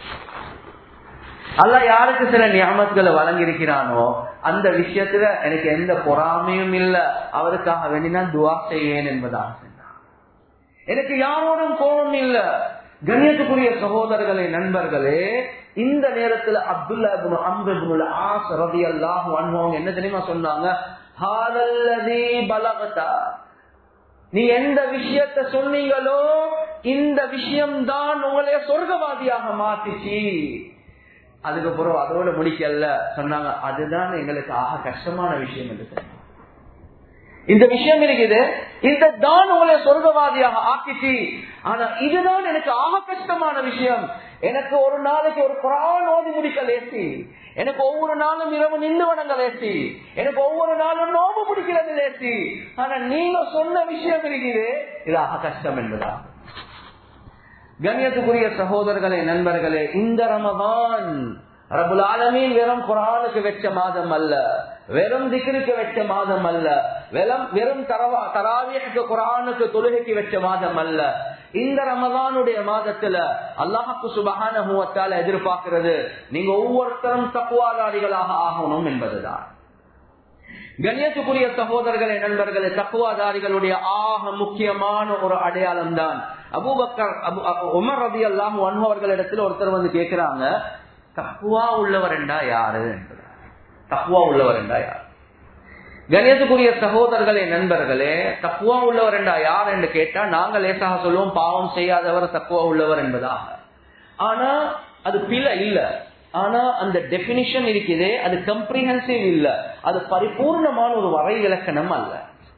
அல்லாஹ் யாருக்கு சில நியாமத்துகளை வழங்கி இருக்கிறானோ அந்த விஷயத்துல எனக்கு எந்த பொறாமையும் இல்லை, அவருக்காக வேண்டி நான் துஆ செய்வேன் என்பதாக சொன்னார். எனக்கு யாரோடும் கோபம் இல்ல. கண்ணியத்துக்குரிய சகோதரர்களே, நண்பர்களே, இந்த நேரத்துல அப்துல்லா இப்னு அம்ர் இப்னு அல்-ஆஸ் ரலியல்லாஹு அன்ஹு என்ன தெரியுமா சொன்னாங்க, ஹாதல்லதி பலகதா, நீ எந்த விஷயத்தை சொன்னீங்களோ இந்த விஷயம்தான் உங்களைய சொர்க்கவாதியாக மாத்திச்சு. அதுக்கப்புறம் அதோட முடிக்கல, சொன்னாங்க அதுதான் எங்களுக்கு ஆக கஷ்டமான விஷயம் என்று சொன்னாங்க. இந்த விஷயம் இருக்குது, இதுதான் உங்களை சொர்க்கவாதியாக ஆக்கிச்சு. ஆனா இதுதான் எனக்கு ஆக கஷ்டமான விஷயம். எனக்கு ஒரு நாளைக்கு ஒரு குர்ஆன் ஓதி முடிக்க லேசி, எனக்கு ஒவ்வொரு நாளும் இரவு நின்று வணங்க லேசி, எனக்கு ஒவ்வொரு நாளும் நோம்பு பிடிக்கிறது லேசி. ஆனா நீங்க சொன்ன விஷயம் இருக்குது, இது ஆக கஷ்டம் என்பதா. கண்ணியத்துக்குரிய சகோதரர்களே, நண்பர்களே, இந்த ரமதான் ரப்புல் ஆலமீன் வெறும் குர்ஆனுக்கு வெச்ச மாதம் அல்ல, வெறும் திக்ருக்கு வெச்ச மாதம் அல்ல, வெறும் தராவீஹுக்கு குர்ஆனுக்கு தொழுகைக்கு வெச்ச மாதம் அல்ல. இந்த ரமதானுடைய மாதத்துல அல்லாஹ் சுப்ஹானஹு வ தஆலா எதிர்பார்க்கிறது நீங்க ஒவ்வொருத்தரும் தக்வாதாரிகளாக ஆகணும் என்பதுதான். கண்ணியத்துக்குரிய சகோதரர்களே, நண்பர்களே, தக்வாதாரிகளுடைய ஆக முக்கியமான ஒரு அடையாளம் தான் அபூபக்கர் உமர் ரலியல்லாஹு அன்ஹு அவர்களிடத்தில் ஒருத்தர் வந்து கேட்கிறாங்க, தக்வா உள்ளவர் என்றா யாரு என்பது. தக்வா உள்ளவர் என்றா யார்? கண்ணியத்துக்குரிய சகோதரர்களே, நண்பர்களே, தக்வா உள்ளவர் என்றா யார் என்று கேட்டா நாங்கள் லேசாக சொல்லுவோம் பாவம் செய்யாதவர் தக்வா உள்ளவர் என்பதாக. ஆனா அது பிழை இல்ல. ஆனா அந்த டெபினிஷன் இருக்குது, அது கம்ப்ரிஹென்சிவ் இல்ல, அது பரிபூர்ணமான ஒரு வரை விலக்கணம் அல்ல.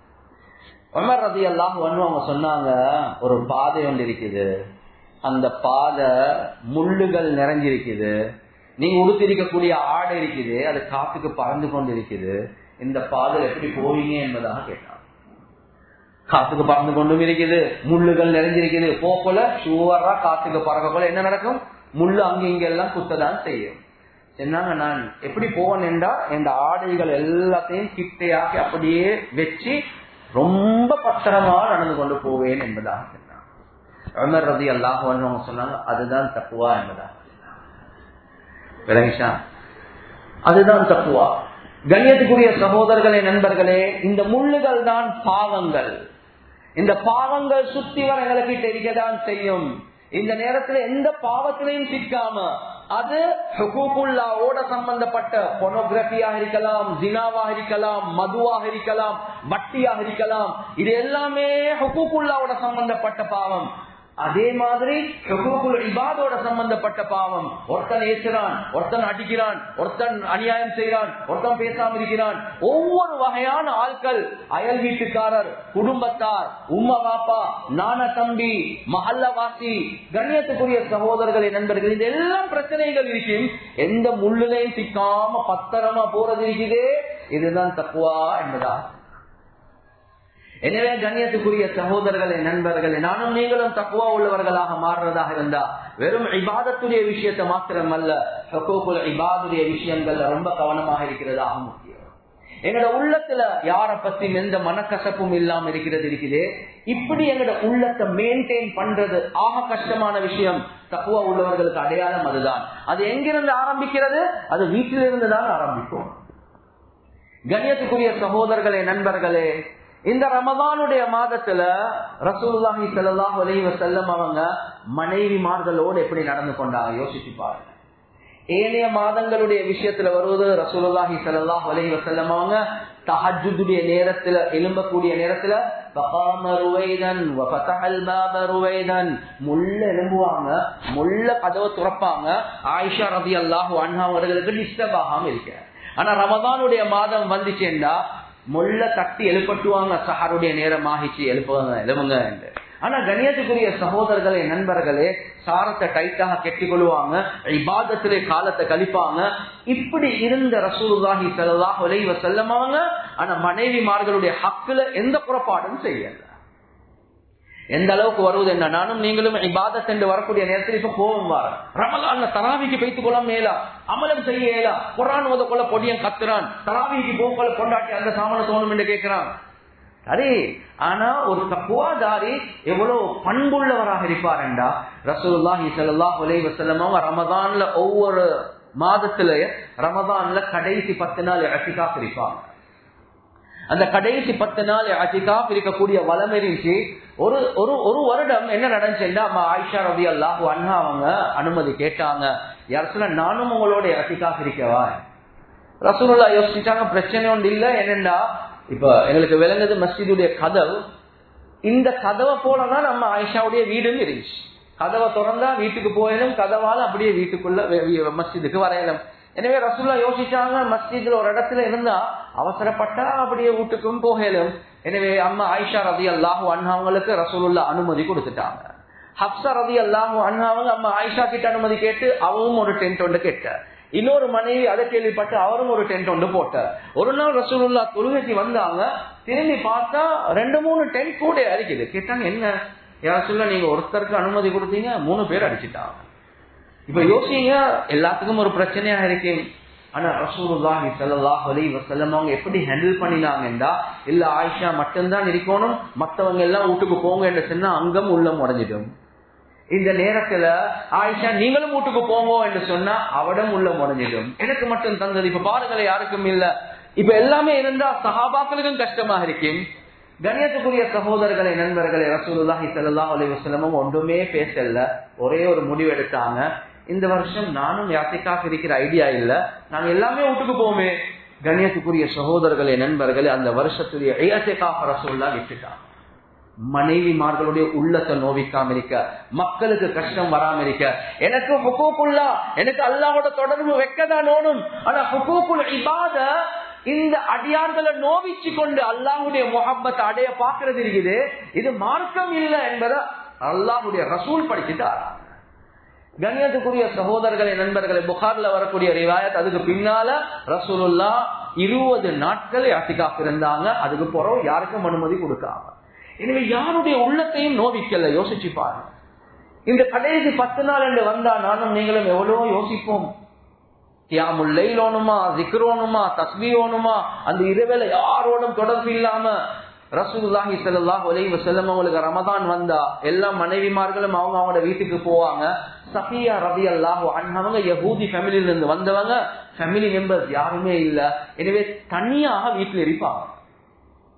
உமர் ரலியல்லாஹு அன்ஹு அவங்க சொன்னாங்க, ஒரு பாதை ஒன்று இருக்குது, அந்த பாதை முள்ளுகள் நிறைஞ்சிருக்குது, நீங்க உடுத்திருக்கக்கூடிய ஆடை இருக்குது, அது காத்துக்கு பறந்து கொண்டு இருக்குது, இந்த பாதை எப்படி போவீங்க என்பதாக கேட்டாங்க. காத்துக்கு பறந்து கொண்டும் இருக்குது, முள்ளுகள் நிறைஞ்சிருக்குது, போல ஷூவரா காத்துக்கு பறக்க போல என்ன நடக்கும், முள்ளு அங்க இங்க எல்லாம் குத்ததான் செய்யும். சொன்னாங்க, நான் எப்படி போவேன் என்றா இந்த ஆடைகள் எல்லாத்தையும் கிட்டையாக்கி அப்படியே வச்சு ரொம்ப பத்திரமா நடந்து கொண்டு போவேன் என்பதாக சொன்னாங்க. உமர் ரலியல்லாஹு அன்ஹு சொன்னாங்க, அதுதான் தக்வா என்பதாக. விளங்கிச்சா? அதுதான் தக்வா. கண்ணியத்துக்குரிய சகோதரர்களே, நண்பர்களே, இந்த முள்ளுகள் தான் பாவங்கள். இந்த பாவங்கள் சுத்தி வர எங்களுக்கு இருக்கதான் செய்யும். இந்த நேரத்தில் எந்த பாவத்திலையும் சிக்காம அது ஹுகூகுல்லாவோட சம்பந்தப்பட்ட பொனோகிராபியாக இருக்கலாம், ஜினாவாக இருக்கலாம், மதுவாக இருக்கலாம், வட்டியாக இருக்கலாம். இது எல்லாமே ஹுகூகுல்லாவோட சம்பந்தப்பட்ட பாவம். அதே மாதிரி ஹுகூகுல் இபாதோட சம்பந்தப்பட்ட பாவம். ஒருத்தன் ஏசுறான், ஒருத்தன் அடிக்கிறான், ஒருத்தன் அநியாயம் செய்யறான், ஒருத்தன் பேசாம இருக்கிறான். ஒவ்வொரு வகையான ஆட்கள், அயல் வீட்டுக்காரர், குடும்பத்தார், உம்மா பாப்பா, நான தம்பி, மஹல்லவாசி, கண்ணியத்துக்குரிய சகோதரர்களை நண்பர்கள், இந்த எல்லாம் பிரச்சனைகள் இருக்கும். எந்த முள்ளுலையும் சிக்காம பத்திரமா போறது இருக்குதே, இதுதான் தக்வா என்பதா. எனவே கண்ணியத்துக்குரிய சகோதரர்களே நண்பர்களே, நானும் நீங்களும் தக்வா உள்ளவர்களாக மாறுறதாக இருந்தா வெறும் இபாதத்துடைய விஷயத்தை மாத்திரம் அல்ல, ஹுகூகுல் இபாதுடைய விஷயங்கள் ரொம்ப கவனமாக இருக்கிறதாக முக்கியம். எங்களோட உள்ளத்துல யார பத்தி எந்த மனக்கசப்பும் இல்லாம இருக்குது. இப்படி எங்களோட உள்ளத்தை மெயின்டைன் பண்றது ஆக கஷ்டமான விஷயம். தக்வா உள்ளவர்களுக்கு அடையாளம் அதுதான். அது எங்கிருந்து ஆரம்பிக்கிறது? அது வீட்டிலிருந்து தான் ஆரம்பிக்கும். கண்ணியத்துக்குரிய சகோதரர்களே நண்பர்களே, இந்த ரமதானுடைய மாதத்துல ரசூலுல்லாஹி ஸல்லல்லாஹு அலைஹி வஸல்லம் அவங்க மனைவிமார்களோடு எப்படி நடந்து கொண்டாங்க யோசிச்சு பாருங்க. ஏனைய மாதங்களுடைய விஷயத்துல வருவது ரசூலுல்லாஹி ஸல்லல்லாஹு அலைஹி வஸல்லம் அவங்க தஹஜ்ஜுடைய நேரத்துல, எழும்பக்கூடிய நேரத்துல முள்ள எழும்புவாங்க, முள்ள கதவை துறப்பாங்க. ஆயிஷா ரலியல்லாஹு அன்ஹா அவர்களுக்கு டிஸ்டர்ப் ஆகாம இருக்க. ஆனா ரமதானுடைய மாதம் வந்துச்சேன்னா முள்ள தட்டி எழுப்பட்டுவாங்க, சஹருடைய நேரம் ஆகிச்சு, எழுப்புங்க என்று. ஆனா கண்ணியத்துக்குரிய சகோதரர்களே நண்பர்களே, சாரத்தை டைட்டாக கெட்டிக் கொள்வாங்க, இபாதத்திலே காலத்தை கழிப்பாங்க. இப்படி இருந்த ரசூலுல்லாஹி ஸல்லல்லாஹு அலைஹி வஸல்லம் அவங்க ஆனா மனைவிமார்களுடைய ஹக்குல எந்த புறப்பாடும் செய்யல. எந்த அளவுக்கு வருவது என்ன, நானும் நீங்களும் இபாதத் என்று வரக்கூடிய நேரத்தில் இப்ப கோபம் வர ரமலான்ல தராவிக்கு வைத்துக் கொள்ள மேலா, அமலம் செய்ய இயலா, குர்ஆன் ஓத கொள்ள பொடியன் கத்துறான், தராவிக்கு போக்கொள்ள கொண்டாட்டி அந்த சாமான தோணும் என்று கேட்கிறான். சரி, ஆனா ஒரு தக்வாதாரி எவ்வளவு பண்புள்ளவராக இருப்பார் என்றா, ரசூலுல்லாஹி ஸல்லல்லாஹு அலைஹி வஸல்லம் அவங்க ரமதான்ல ஒவ்வொரு மாதத்துல ரமதான்ல கடைசி 10 நாள் இஅ்திகாஃப் இருப்பாங்க. அந்த கடைசி 10 நாள் இஅ்திகாஃப் இருக்கக்கூடிய வளம் இருந்துச்சு. ஒரு வருடம் என்ன நடந்துச்சுன்னா, ஆயிஷா ரலியல்லாஹு அன்ஹா அவங்க அனுமதி கேட்டாங்க, யா ரசூலல்லாஹ் நானும் உங்களோட இஅ்திகாஃப் இருக்கவா? ரசூலுல்லாஹ் யோசிச்சாங்க, பிரச்சனை ஒன்று இல்ல. என்னன்னா இப்ப எங்களுக்கு விளங்குது மஸ்ஜிதுடைய கதவு, இந்த கதவை போலதான் நம்ம ஆயிஷாவுடைய வீடும் இருந்துச்சு. கதவை திறந்தா வீட்டுக்கு போயிடும், கதவால அப்படியே வீட்டுக்குள்ள மஸ்ஜிதுக்கு வரையலாம். எனவே ரசூலுல்லாஹ் யோசிச்சாங்க, மஸ்ஜித்ல ஒரு இடத்துல இருந்தா அவசரப்பட்டா அப்படியே வீட்டுக்கும் போகலும். எனவே அம்மா ஆயிஷா ரலியல்லாஹு அன்ஹா அவங்களுக்கு ரசூலுல்லாஹ் அனுமதி கொடுத்துட்டாங்க. ஹப்ஸா ரலியல்லாஹு அன்ஹா அவங்க அம்மா ஆயிஷா கிட்ட அனுமதி கேட்டு அவரும் ஒரு டென்ட் ஒன்று கேட்ட. இன்னொரு மனைவி அதை கேள்விப்பட்டு அவரும் ஒரு டென்ட் ஒன்று போட்டார். ஒரு நாள் ரசூலுல்லாஹ் தொழுகைக்கு வந்தாங்க, திரும்பி பார்த்தா 2-3 டென்ட் கூட அடிக்குது. கேட்டாங்க, என்ன யா ரசூலுல்லாஹ் நீங்க ஒருத்தருக்கு அனுமதி கொடுத்தீங்க, 3 பேர் அடிச்சுட்டாங்க. இப்ப யோசிங்க, எல்லாத்துக்கும் ஒரு பிரச்சனையா இருக்கு. ஆனா ரசூலுல்லாஹி ஸல்லல்லாஹு அலைஹி வஸல்லம் அவங்க எப்படி ஹேண்டில் பண்ணினாங்கன்றா, இல்ல ஆயிஷா மட்டும்தான் இருக்கணும், மத்தவங்க எல்லாம் வீட்டுக்கு போங்க என்று சொன்னா அங்கம் உள்ளம் உடைஞ்சிடும். இந்த நேரத்துல ஆயிஷா நீங்களும் வீட்டுக்கு போங்க என்று சொன்னா அவடம் உள்ளம் உடைஞ்சிடும். எனக்கு மட்டும் தந்தது இப்ப பாருங்களேன், யாருக்கும் இல்ல. இப்ப எல்லாமே இருந்தா சஹாபாக்களுக்கும் கஷ்டமாக இருக்கும். கண்ணியத்துக்குரிய சகோதரர்களே நண்பர்களே, ரசூலுல்லாஹி ஸல்லல்லாஹு அலைஹி வஸல்லம் ஒன்றுமே பேசல, ஒரே ஒரு முடிவு எடுத்தாங்க. இந்த வருஷம் நானும் இஅ்திகாஃப் இருக்கிற ஐடியா இல்ல, நாங்க எல்லாமே வீட்டுக்கு போவோமே. கண்ணியத்துக்குரிய சகோதரர்களே நண்பர்களே, அந்த வருஷத்துடைய இஅ்திகாஃப் ரசூலுல்லாஹ் விட்டுட்டாங்க. மனைவிமார்களுடைய உள்ளத்தை நோவிக்காம இருக்க, மக்களுக்கு கஷ்டம் வராம இருக்க. எனக்கு ஹுகூகுல்லா, எனக்கு அல்லாஹ்வோட தொடர்பு வைக்கதான் ஓணும். ஆனா ஹுகூகுல் இபாத, இந்த அடியார்களை நோவிச்சு கொண்டு அல்லாஹ்வுடைய முஹப்பத் அடைய பாக்குறது இருக்குது, இது மார்க்கம் இல்லை என்பதை அல்லாஹ்வுடைய ரசூல் படிச்சுட்டார். கண்ணியத்துக்குரிய சகோதரர்களே நண்பர்களே, புகார்ல வரக்கூடிய ரிவாயத், அதுக்கு பின்னால ரசூலுல்லாஹ் 20 நாட்கள் இஅ்திகாஃப் இருந்தாங்க. அதுக்கு பிறகு யாருக்கும் அனுமதி கொடுக்காம. எனவே யாருடைய உள்ளத்தையும் நோவிக்கல. யோசிச்சு பாருங்க, இந்த கடைசி 10 நாள் என்று வந்தா நானும் நீங்களும் எவ்வளவோ யோசிப்போம். கியாமுல் லைல் ஓணுமா, ஜிக்ர் ஓணுமா, தஸ்பீஹ் ஓணுமா, அந்த இரவேல யாரோடும் தொடர்பு இல்லாம. ரசூலுல்லாஹி ஸல்லல்லாஹு அலைஹி வஸல்லம் அவங்களுக்கு ரமதான் வந்தா எல்லா மனைவிமார்களும் அவங்களோட வீட்டுக்கு போவாங்க. சஃபியா ரலியல்லாஹு அன்ஹா அவங்க யஹூதி ஃபேமிலியில இருந்து வந்தவங்க, ஃபேமிலி மெம்பர்ஸ் யாருமே இல்ல. எனவே தனியாக வீட்டுல இருப்பாங்க.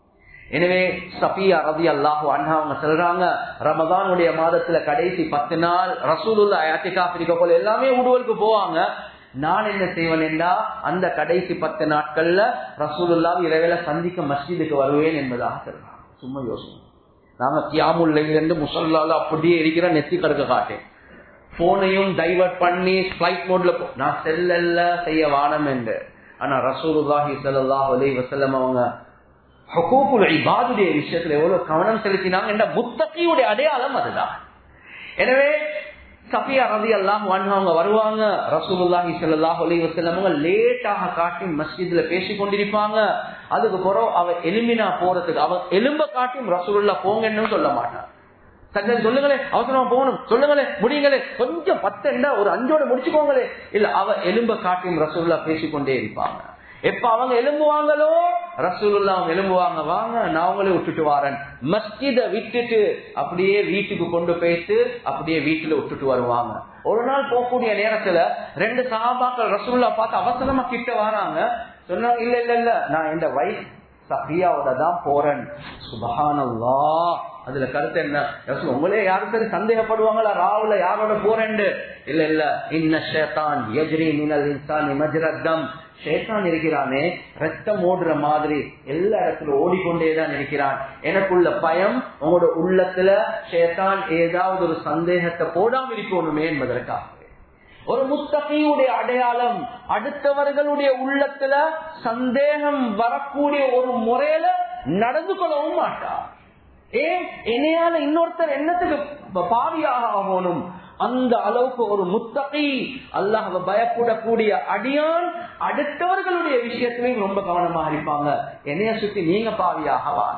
எனவே சஃபியா ரலியல்லாஹு அன்ஹா அவங்க சொல்றாங்க, ரமதானுடைய மாதத்துல கடைசி 10 நாள் ரசூலுல்லாஹ் இஅ்திகாஃப் இருக்க போல எல்லாமே ஊடுவலுக்கு போவாங்க. நான் என்ன செய்வேன்னா அந்த கடைசி 10 நாட்கள்ல ரசூலுல்லாஹ் இரவேல சந்திக்க மஸ்ஜிதுக்கு வருவேன் என்பதாக சொல்றாங்க. சும்மா யோசனை, நாம கியாமுல் லைல் இருந்து முஸல்லால அப்படியே இருக்கிற நெத்தி கடுக்க காட்டேன், போனையும் டைவர்ட் பண்ணி ஃபிளைட் மோட்ல நான் செல்லல்ல செய்ய வானம் என்று. ஆனா ரசூலுல்லாஹி ஸல்லல்லாஹு அலைஹி வஸல்லம் அவங்க ஹுகூகுல் இபாதுடைய விஷயத்துல எவ்வளவு கவனம் செலுத்தினாங்க என்ற முத்தகியுடைய அடையாளம் அதுதான். எனவே சஃபியா ரலியல்லாஹு அன்ஹா அவங்க வருவாங்க, ரசூலுல்லாஹி ஸல்லல்லாஹு அலைஹி வஸல்லம் அவங்க லேட்டாக காட்டி மஸ்ஜித்ல பேசிக் கொண்டிருப்பாங்க. அதுக்கு பிறகு அவ எலும்பினா போறதுக்கு அவ எலும்ப காட்டியும் ரசூலுல்லாஹ் போங்கன்னு சொல்ல மாட்டான். சங்கன் சொல்லுங்களே, அவசரமா போகணும், சொல்லுங்களே, முடியுங்களே, கொஞ்சம் 10 ஒரு 5ஓட முடிச்சுக்கோங்களே. இல்ல, அவ எலும்ப காட்டியும் ரசூலுல்லாஹ் பேசிக்கொண்டே இருப்பாங்க. எப்ப அவங்க எலும்புவாங்களோ ரசூலுல்லாஹ் அவங்க எலும்புவாங்க, வாங்க நான் அவங்களே விட்டுட்டு வாரேன். மஸ்ஜித விட்டுட்டு அப்படியே வீட்டுக்கு கொண்டு போயிட்டு அப்படியே வீட்டுல விட்டுட்டு வருவாங்க. ஒரு நாள் போகக்கூடிய நேரத்துல 2 சஹாபாக்கள் ரசூலுல்லாஹ் பார்த்து அவசரமா கிட்ட வராங்க. சொன்னாங்க, இல்ல இல்ல இல்ல, நான் இந்த வைஃப் சஃபியாவோட தான் போறேன். சுப்ஹானல்லாஹ். அதுல கருத்து என்ன? உங்களே யாரும் சரி சந்தேகப்படுவாங்களா ராவுல யாரோட போறேன்னு? இல்ல இல்ல, இன்ன ஷைத்தான் யஜ்ரி மினல் இன்சானி மஜ்ரத் தம். ஷைத்தான் இருக்கிறானே ரத்தம் ஓடுற மாதிரி எல்லா இடத்துல ஓடிக்கொண்டேதான் இருக்கிறான். எனக்குள்ள பயம் உங்களோட உள்ளத்துல ஷைத்தான் ஏதாவது ஒரு சந்தேகத்தை போடாம இருக்கணுமே என்பதற்காக. ஒரு முத்தகியுடைய அடையாளம் அடுத்தவர்களுடைய உள்ளத்துல சந்தேகம் வரக்கூடிய ஒரு முறையில நடந்து கொள்ளவும் மாட்டார். ஏன் என்னையால இன்னொருத்தர் என்னத்துக்கு பாவியாக ஆகணும்? அந்த அளவுக்கு ஒரு முத்தகி, அல்லாஹ்வை பயப்படக்கூடிய அடியான் அடுத்தவர்களுடைய விஷயத்திலையும் ரொம்ப கவனமாக இருப்பாங்க. என்னைய சுத்தி நீங்க பாவியாக வாழ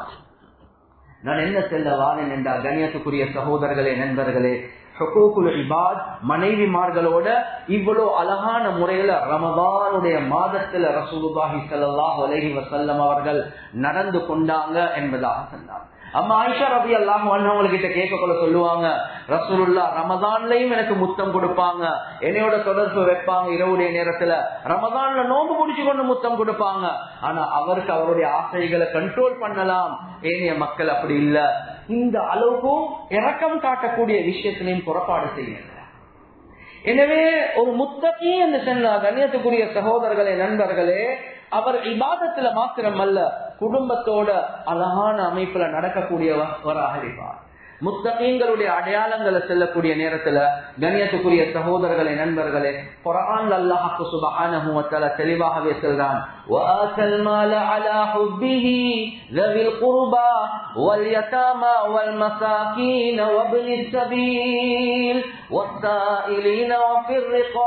நான் என்ன செல்ல வானேன் என்றால், கண்ணியத்துக்குரிய சகோதரர்களே, நண்பர்களே, ஹுகூகுல் இபாத் மனைவிமார்களோட இவ்வளவு அழகான முறையில ரமதானுடைய மாதத்துல ரசூலுல்லாஹி ஸல்லல்லாஹு அலைஹி வஸல்லம் அவர்கள் நடந்து கொண்டாங்க என்பதாக சொன்னாங்க. அம்மா ஆயிஷா ரலியல்லாஹு அன்ஹா கிட்ட கேட்கக்குள்ள சொல்லுவாங்க, ரசூலுல்லாஹ் ரமதான்லயும் எனக்கு முத்தம் கொடுப்பாங்க, என்னையோட தொடர்பு வைப்பாங்க இரவுடைய நேரத்துல, ரமதான்ல நோம்பு முடிச்சு கொண்டு முத்தம் கொடுப்பாங்க. ஆனா அவருக்கு அவருடைய ஆசைகளை கண்ட்ரோல் பண்ணலாம், ஏனைய மக்கள் அப்படி இல்ல. இந்த அளவுக்கும் இரக்கம் காட்டக்கூடிய விஷயத்திலையும் புறப்பாடு செய்யுங்க. எனவே ஒரு முத்தகி என்று சொன்ன கண்ணியத்துக்குரிய சகோதரர்களே, நண்பர்களே, அவர் இபாதத்துல மாத்திரம் அல்ல, குடும்பத்தோட அழகான அமைப்புல நடக்கக்கூடியவராக இருப்பார். முத்தகீங்களுடைய அடையாளங்களை செல்லக்கூடிய நேரத்துல கண்ணியத்துக்குரிய சகோதரர்களே, நண்பர்களே, குர்ஆன்ல அல்லாஹ் சுப்ஹானஹு வ தஆலா தெளிவாகவே சொல்றான், வஆத்தல் மால அலா ஹுப்பிஹி ذوில் குர்பா வல் யதாமா வல் மசாகீன் வப்னிஸ் ஸபீல் வஸ்ஸாயிலீன வஃபிர்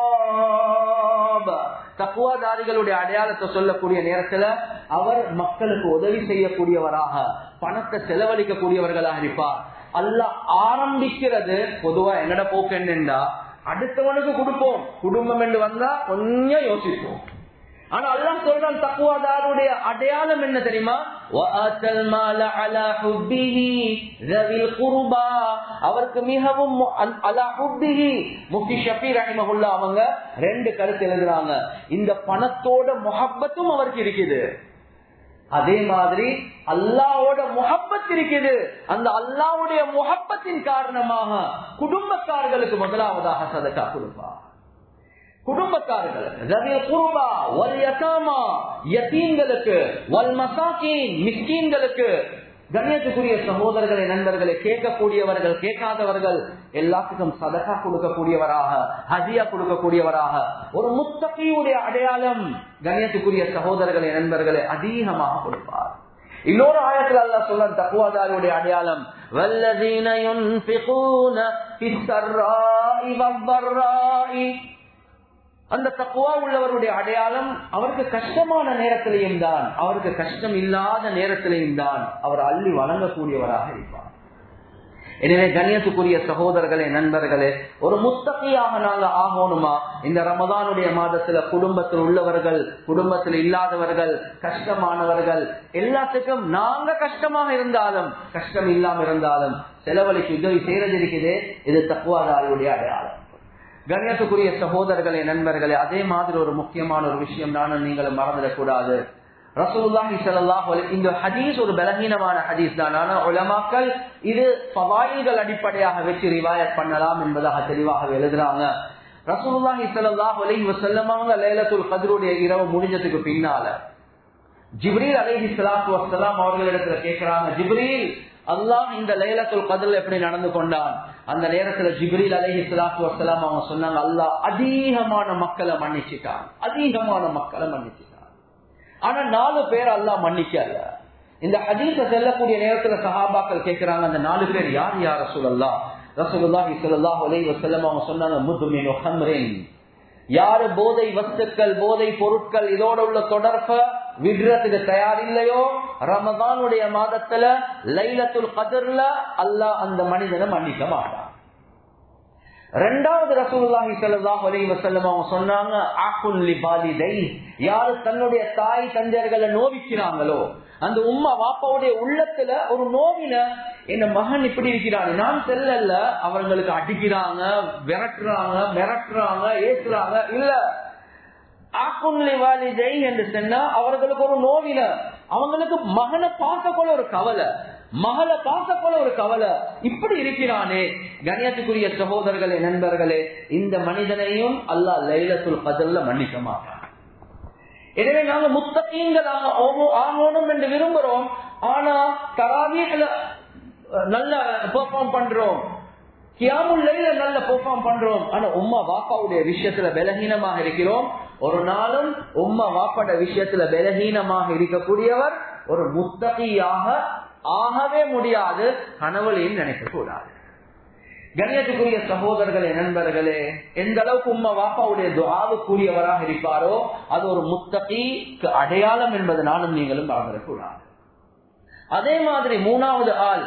ரிகாப். தக்வாதாரிகளுடைய அடையாளத்தை சொல்லக்கூடிய நேரத்துல அவர் மக்களுக்கு உதவி செய்யக்கூடியவராக, பணத்தை செலவழிக்க கூடியவர்களாக இருப்பார். அல்லாஹ் ஆரம்பிக்கிறது பொதுவா என்னோட போக்கு என்னன்னா, அடுத்தவனுக்கு கொடுப்போம், குடும்பம் என்று வந்தா கொஞ்சம் யோசிப்போம். ஆனா அல்லாஹ் சொல்றான் தக்வாதாருடைய அடையாளம் என்ன தெரியுமா? வஆத்தல் மால அலா ஹுப்பிஹி ذوில் குர்பா. அவருக்கு மிகவும் அலா ஹுப்பிஹி. முஃப்தி ஷஃபீ ரஹிமஹுல்லாஹ் அவங்க 2 கருத்து எழுதுறாங்க. இந்த பணத்தோட முஹப்பத்தும் அவருக்கு இருக்குது, அதே மாதிரி அல்லாஹ்வோட முஹப்பத் இருக்குது. அந்த அல்லாஹ்வுடைய முஹப்பத்தின் காரணமாக குடும்பக்காரர்களுக்கு முதலாவதாக சதகா கொடுப்பார். குடும்பக்காரர்கள் ذوில் குர்பா வல் யதாமா, யதீம்களுக்கு, வல் மசாகீன், மிஸ்கீன்களுக்கு. கண்ணியத்துக்குரிய சகோதரர்களே, நண்பர்களே, கேட்கக்கூடியவர்கள், கேட்காதவர்கள் எல்லாத்துக்கும் சதகா கொடுக்கக்கூடியவராக, ஹதியா கொடுக்கக்கூடியவராக ஒரு முத்தகியுடைய அடையாளம் கண்ணியத்துக்குரிய சகோதரர்களே, நண்பர்களே, அதிகமாக கொடுப்பார். இன்னொரு ஆயத்தில் அல்லாஹ் சொல்றான் தக்வாதாரியுடைய அடையாளம், வல்லதீன யுன்ஃபிகூன ஃபிஸ்ஸர்ராஇ வஸ்ஸர்ராஇ. அந்த தக்வா உள்ளவருடைய அடையாளம் அவருக்கு கஷ்டமான நேரத்திலையும் தான், அவருக்கு கஷ்டம் இல்லாத நேரத்திலையும் தான் அவர் அள்ளி வழங்கக்கூடியவராக இருப்பார். எனவே கண்ணியத்துக்குரிய சகோதரர்களே, நண்பர்களே, ஒரு முத்தகியாக நாங்க ஆகணுமா? இந்த ரமதானுடைய மாதத்துல குடும்பத்தில் உள்ளவர்கள், குடும்பத்தில் இல்லாதவர்கள், கஷ்டமானவர்கள் எல்லாத்துக்கும் நாங்க கஷ்டமாக இருந்தாலும் கஷ்டம் இல்லாம இருந்தாலும் செலவழிக்கு உதவி செய்யறது இருக்குதே, இது தக்வாதாரியுடைய அடையாளம். கண்ணியத்துக்குரிய சகோதரர்களே, நண்பர்களே, அதே மாதிரி ஒரு முக்கியமான ஒரு விஷயம் நானும் நீங்களும் மறந்துடக்கூடாது. ரசூலுல்லாஹி ஸல்லல்லாஹு அலைஹி இந்த ஹதீஸ் ஒரு பலகீனமான ஹதீஸ் தான். ஆனா உலமாக்கள் இது ஃபவாயில்கள் அடிப்படையாக வச்சு ரிவாயத் பண்ணலாம் என்பதாக தெளிவாக எழுதுறாங்க. ரசூலுல்லாஹி ஸல்லல்லாஹு அலைஹி வஸல்லம் அவங்க லைலத்துல் கத்ருடைய இரவு முடிஞ்சதுக்கு பின்னால ஜிப்ரீல் அலைஹிஸ்ஸலாத்து வஸ்ஸலாம் அவர்களிடத்துல கேக்குறாங்க, ஜிப்ரீல் அல்லாஹ் இந்த லைலத்துல் கத்ர்ல எப்படி நடந்து கொண்டான்? அந்த நேரத்துல ஜிப்ரீல் அலைஹிஸ்ஸலாத்து வஸ்ஸலாம் அவங்க சொன்னாங்க, அல்லாஹ் அதிகமான மக்களை மன்னிச்சிட்டான், அதிகமான மக்களை மன்னிச்சிட்டான். ஆனா 4 பேர் அல்லாஹ் மன்னிக்கல. இந்த ஹதீஸ செல்லக்கூடிய நேரத்துல சஹாபாக்கள் கேக்குறாங்க, அந்த 4 பேர் யார் யா ரசூலல்லாஹ்? ரசூலுல்லாஹி ஸல்லல்லாஹு அலைஹி வஸல்லம் அவங்க சொன்னாங்க, முத்மினு ஹம்ரின், யாரு போதை வஸ்துக்கள் போதை பொருட்கள் இதோட உள்ள தொடர்பை விடுறதுக்கு தயார் இல்லையோ, ரமதானுடைய மாதத்துல லைலத்துல் கத்ர்ல அல்லாஹ் அந்த மனிதனை மன்னிக்க மாட்டான். இரண்டாவது ரசூலுல்லாஹி ஸல்லல்லாஹு அலைஹி வஸல்லம் அவங்க சொன்னாங்க, ஆகுல் லிபாலிதை, யாரு தன்னுடைய தாய் தந்தையர்களை நோவிக்கிறாங்களோ, அந்த உம்மா வாப்பாவுடைய உள்ளத்துல ஒரு நோவின, என்ன மகன் இப்படி இருக்கிறாங்க, நான் செல்லல, அவங்களுக்கு அடிக்கிறாங்க, விரட்டுறாங்க, மிரட்டுறாங்க, ஏசுறாங்க, இல்ல ஆக்குன்லிவாலிதை என்று சொன்னா அவர்களுக்கு ஒரு நோவின, அவங்களுக்கு மகனை பார்க்கக்கூட ஒரு கவலை, மகளை பார்க்கக்கூட ஒரு கவலை, இப்படி இருக்கிறானே. கண்ணியத்துக்குரிய சகோதரர்களே நண்பர்களே, இந்த மனிதனையும் அல்லாஹ் லைலத்துல் கத்ர்ல மன்னிக்க மாட்டான். எனவே நாங்க முத்தகீன்களாக ஆகணும் என்று விரும்புறோம். ஆனா தராவீஹ்ல நல்ல பெர்ஃபார்ம் பண்றோம், கியாமுல் லைல நல்ல பெர்ஃபார்ம் பண்றோம். ஆனா உம்மா வாப்பாவுடைய விஷயத்துல பலகீனமாக இருக்கிறோம். ஒரு நாளும் உம்மா வாப்பாட விஷயத்துல பலகீனமாக இருக்கக்கூடியவர் ஒரு முத்தகியாக ஆகவே முடியாது, கனவுலையும் நினைக்க கூடாது. கண்ணியத்துக்குரிய சகோதரர்களே நண்பர்களே, எந்த அளவுக்கு உம்மா வாப்பாவுடைய துஆவுக்குரியவராக இருப்பாரோ அது ஒரு முத்தகிக்கு அடையாளம் என்பது நானும் நீங்களும் மறந்துடக்கூடாது. அதே மாதிரி 3வது ஆள்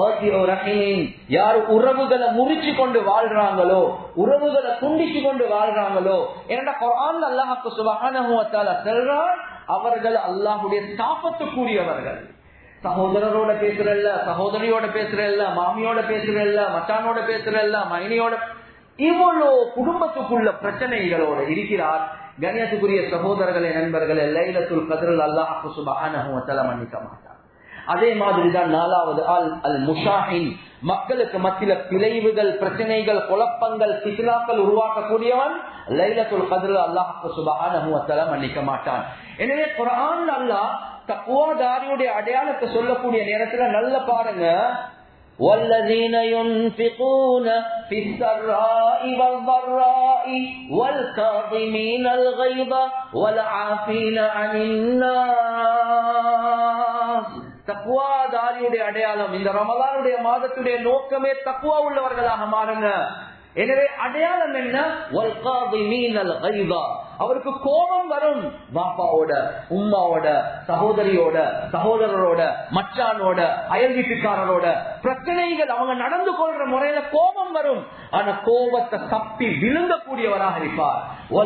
யாரு உறவுகளை முறிச்சு கொண்டு வாழ்றாங்களோ, உறவுகளை துண்டிச்சு கொண்டு வாழ்றாங்களோ, ஏன்னா குர்ஆன்ல அல்லாஹ் சுப்ஹானஹு வ தஆலா சொல்றார், அவர்கள் அல்லாஹ்வுடைய சாபத்துக்குரியவர்கள். சகோதரரோட பேசுறல்ல, சகோதரியோட பேசுறல்ல, மாமியோட பேசுறல்ல, மச்சானோட பேசுறல்ல, மைனியோட, இவ்வளோ குடும்பத்துக்குள்ள பிரச்சனைகளோட இருக்கிறார். கண்ணியத்துக்குரிய சகோதரர்களே நண்பர்களே, லைலத்துல் கத்ரில் அல்லாஹ் சுப்ஹானஹு வ தஆலா மன்னிக்க மாட்டார். அதே மாதிரிதான் 4வது ஆள் அல் முஷாஹின், மக்களுக்கு மத்தியில பிழைவுகள், பிரச்சனைகள், குழப்பங்கள், ஃபித்னாக்கள் உருவாக்கக்கூடியவன். லைலத்துல் கத்ரில் அல்லாஹ் சுப்ஹானஹு வ தஆலா மன்னிக்க மாட்டான். எனவே குர்ஆன்ல அல்லாஹ் தக்வாதாரியுடைய அடையாளத்தை சொல்லக்கூடிய நேரத்துல நல்ல பாருங்க, والذين ينفقون في السراء والضراء والكاظمين الغيظ والعافين عن الناس. தக்வாதாரியுடைய அடையாளம், இந்த ரமலானுடைய மாதத்துடைய நோக்கமே தக்வா உள்ளவர்களாக மாறுங்க. எனவே அடையாளம் என்ன? அவருக்கு கோபம் வரும், பாப்பாவோட, உம்மாவோட, சகோதரியோட, சகோதரரோட, மச்சானோட, அயல் வீட்டுக்காரரோட பிரச்சனைகள், அவங்க நடந்து கொள்ற முறையில கோபம் வரும். ஆனா கோபத்தை தப்பி விழுங்கக்கூடியவராக இருப்பார்.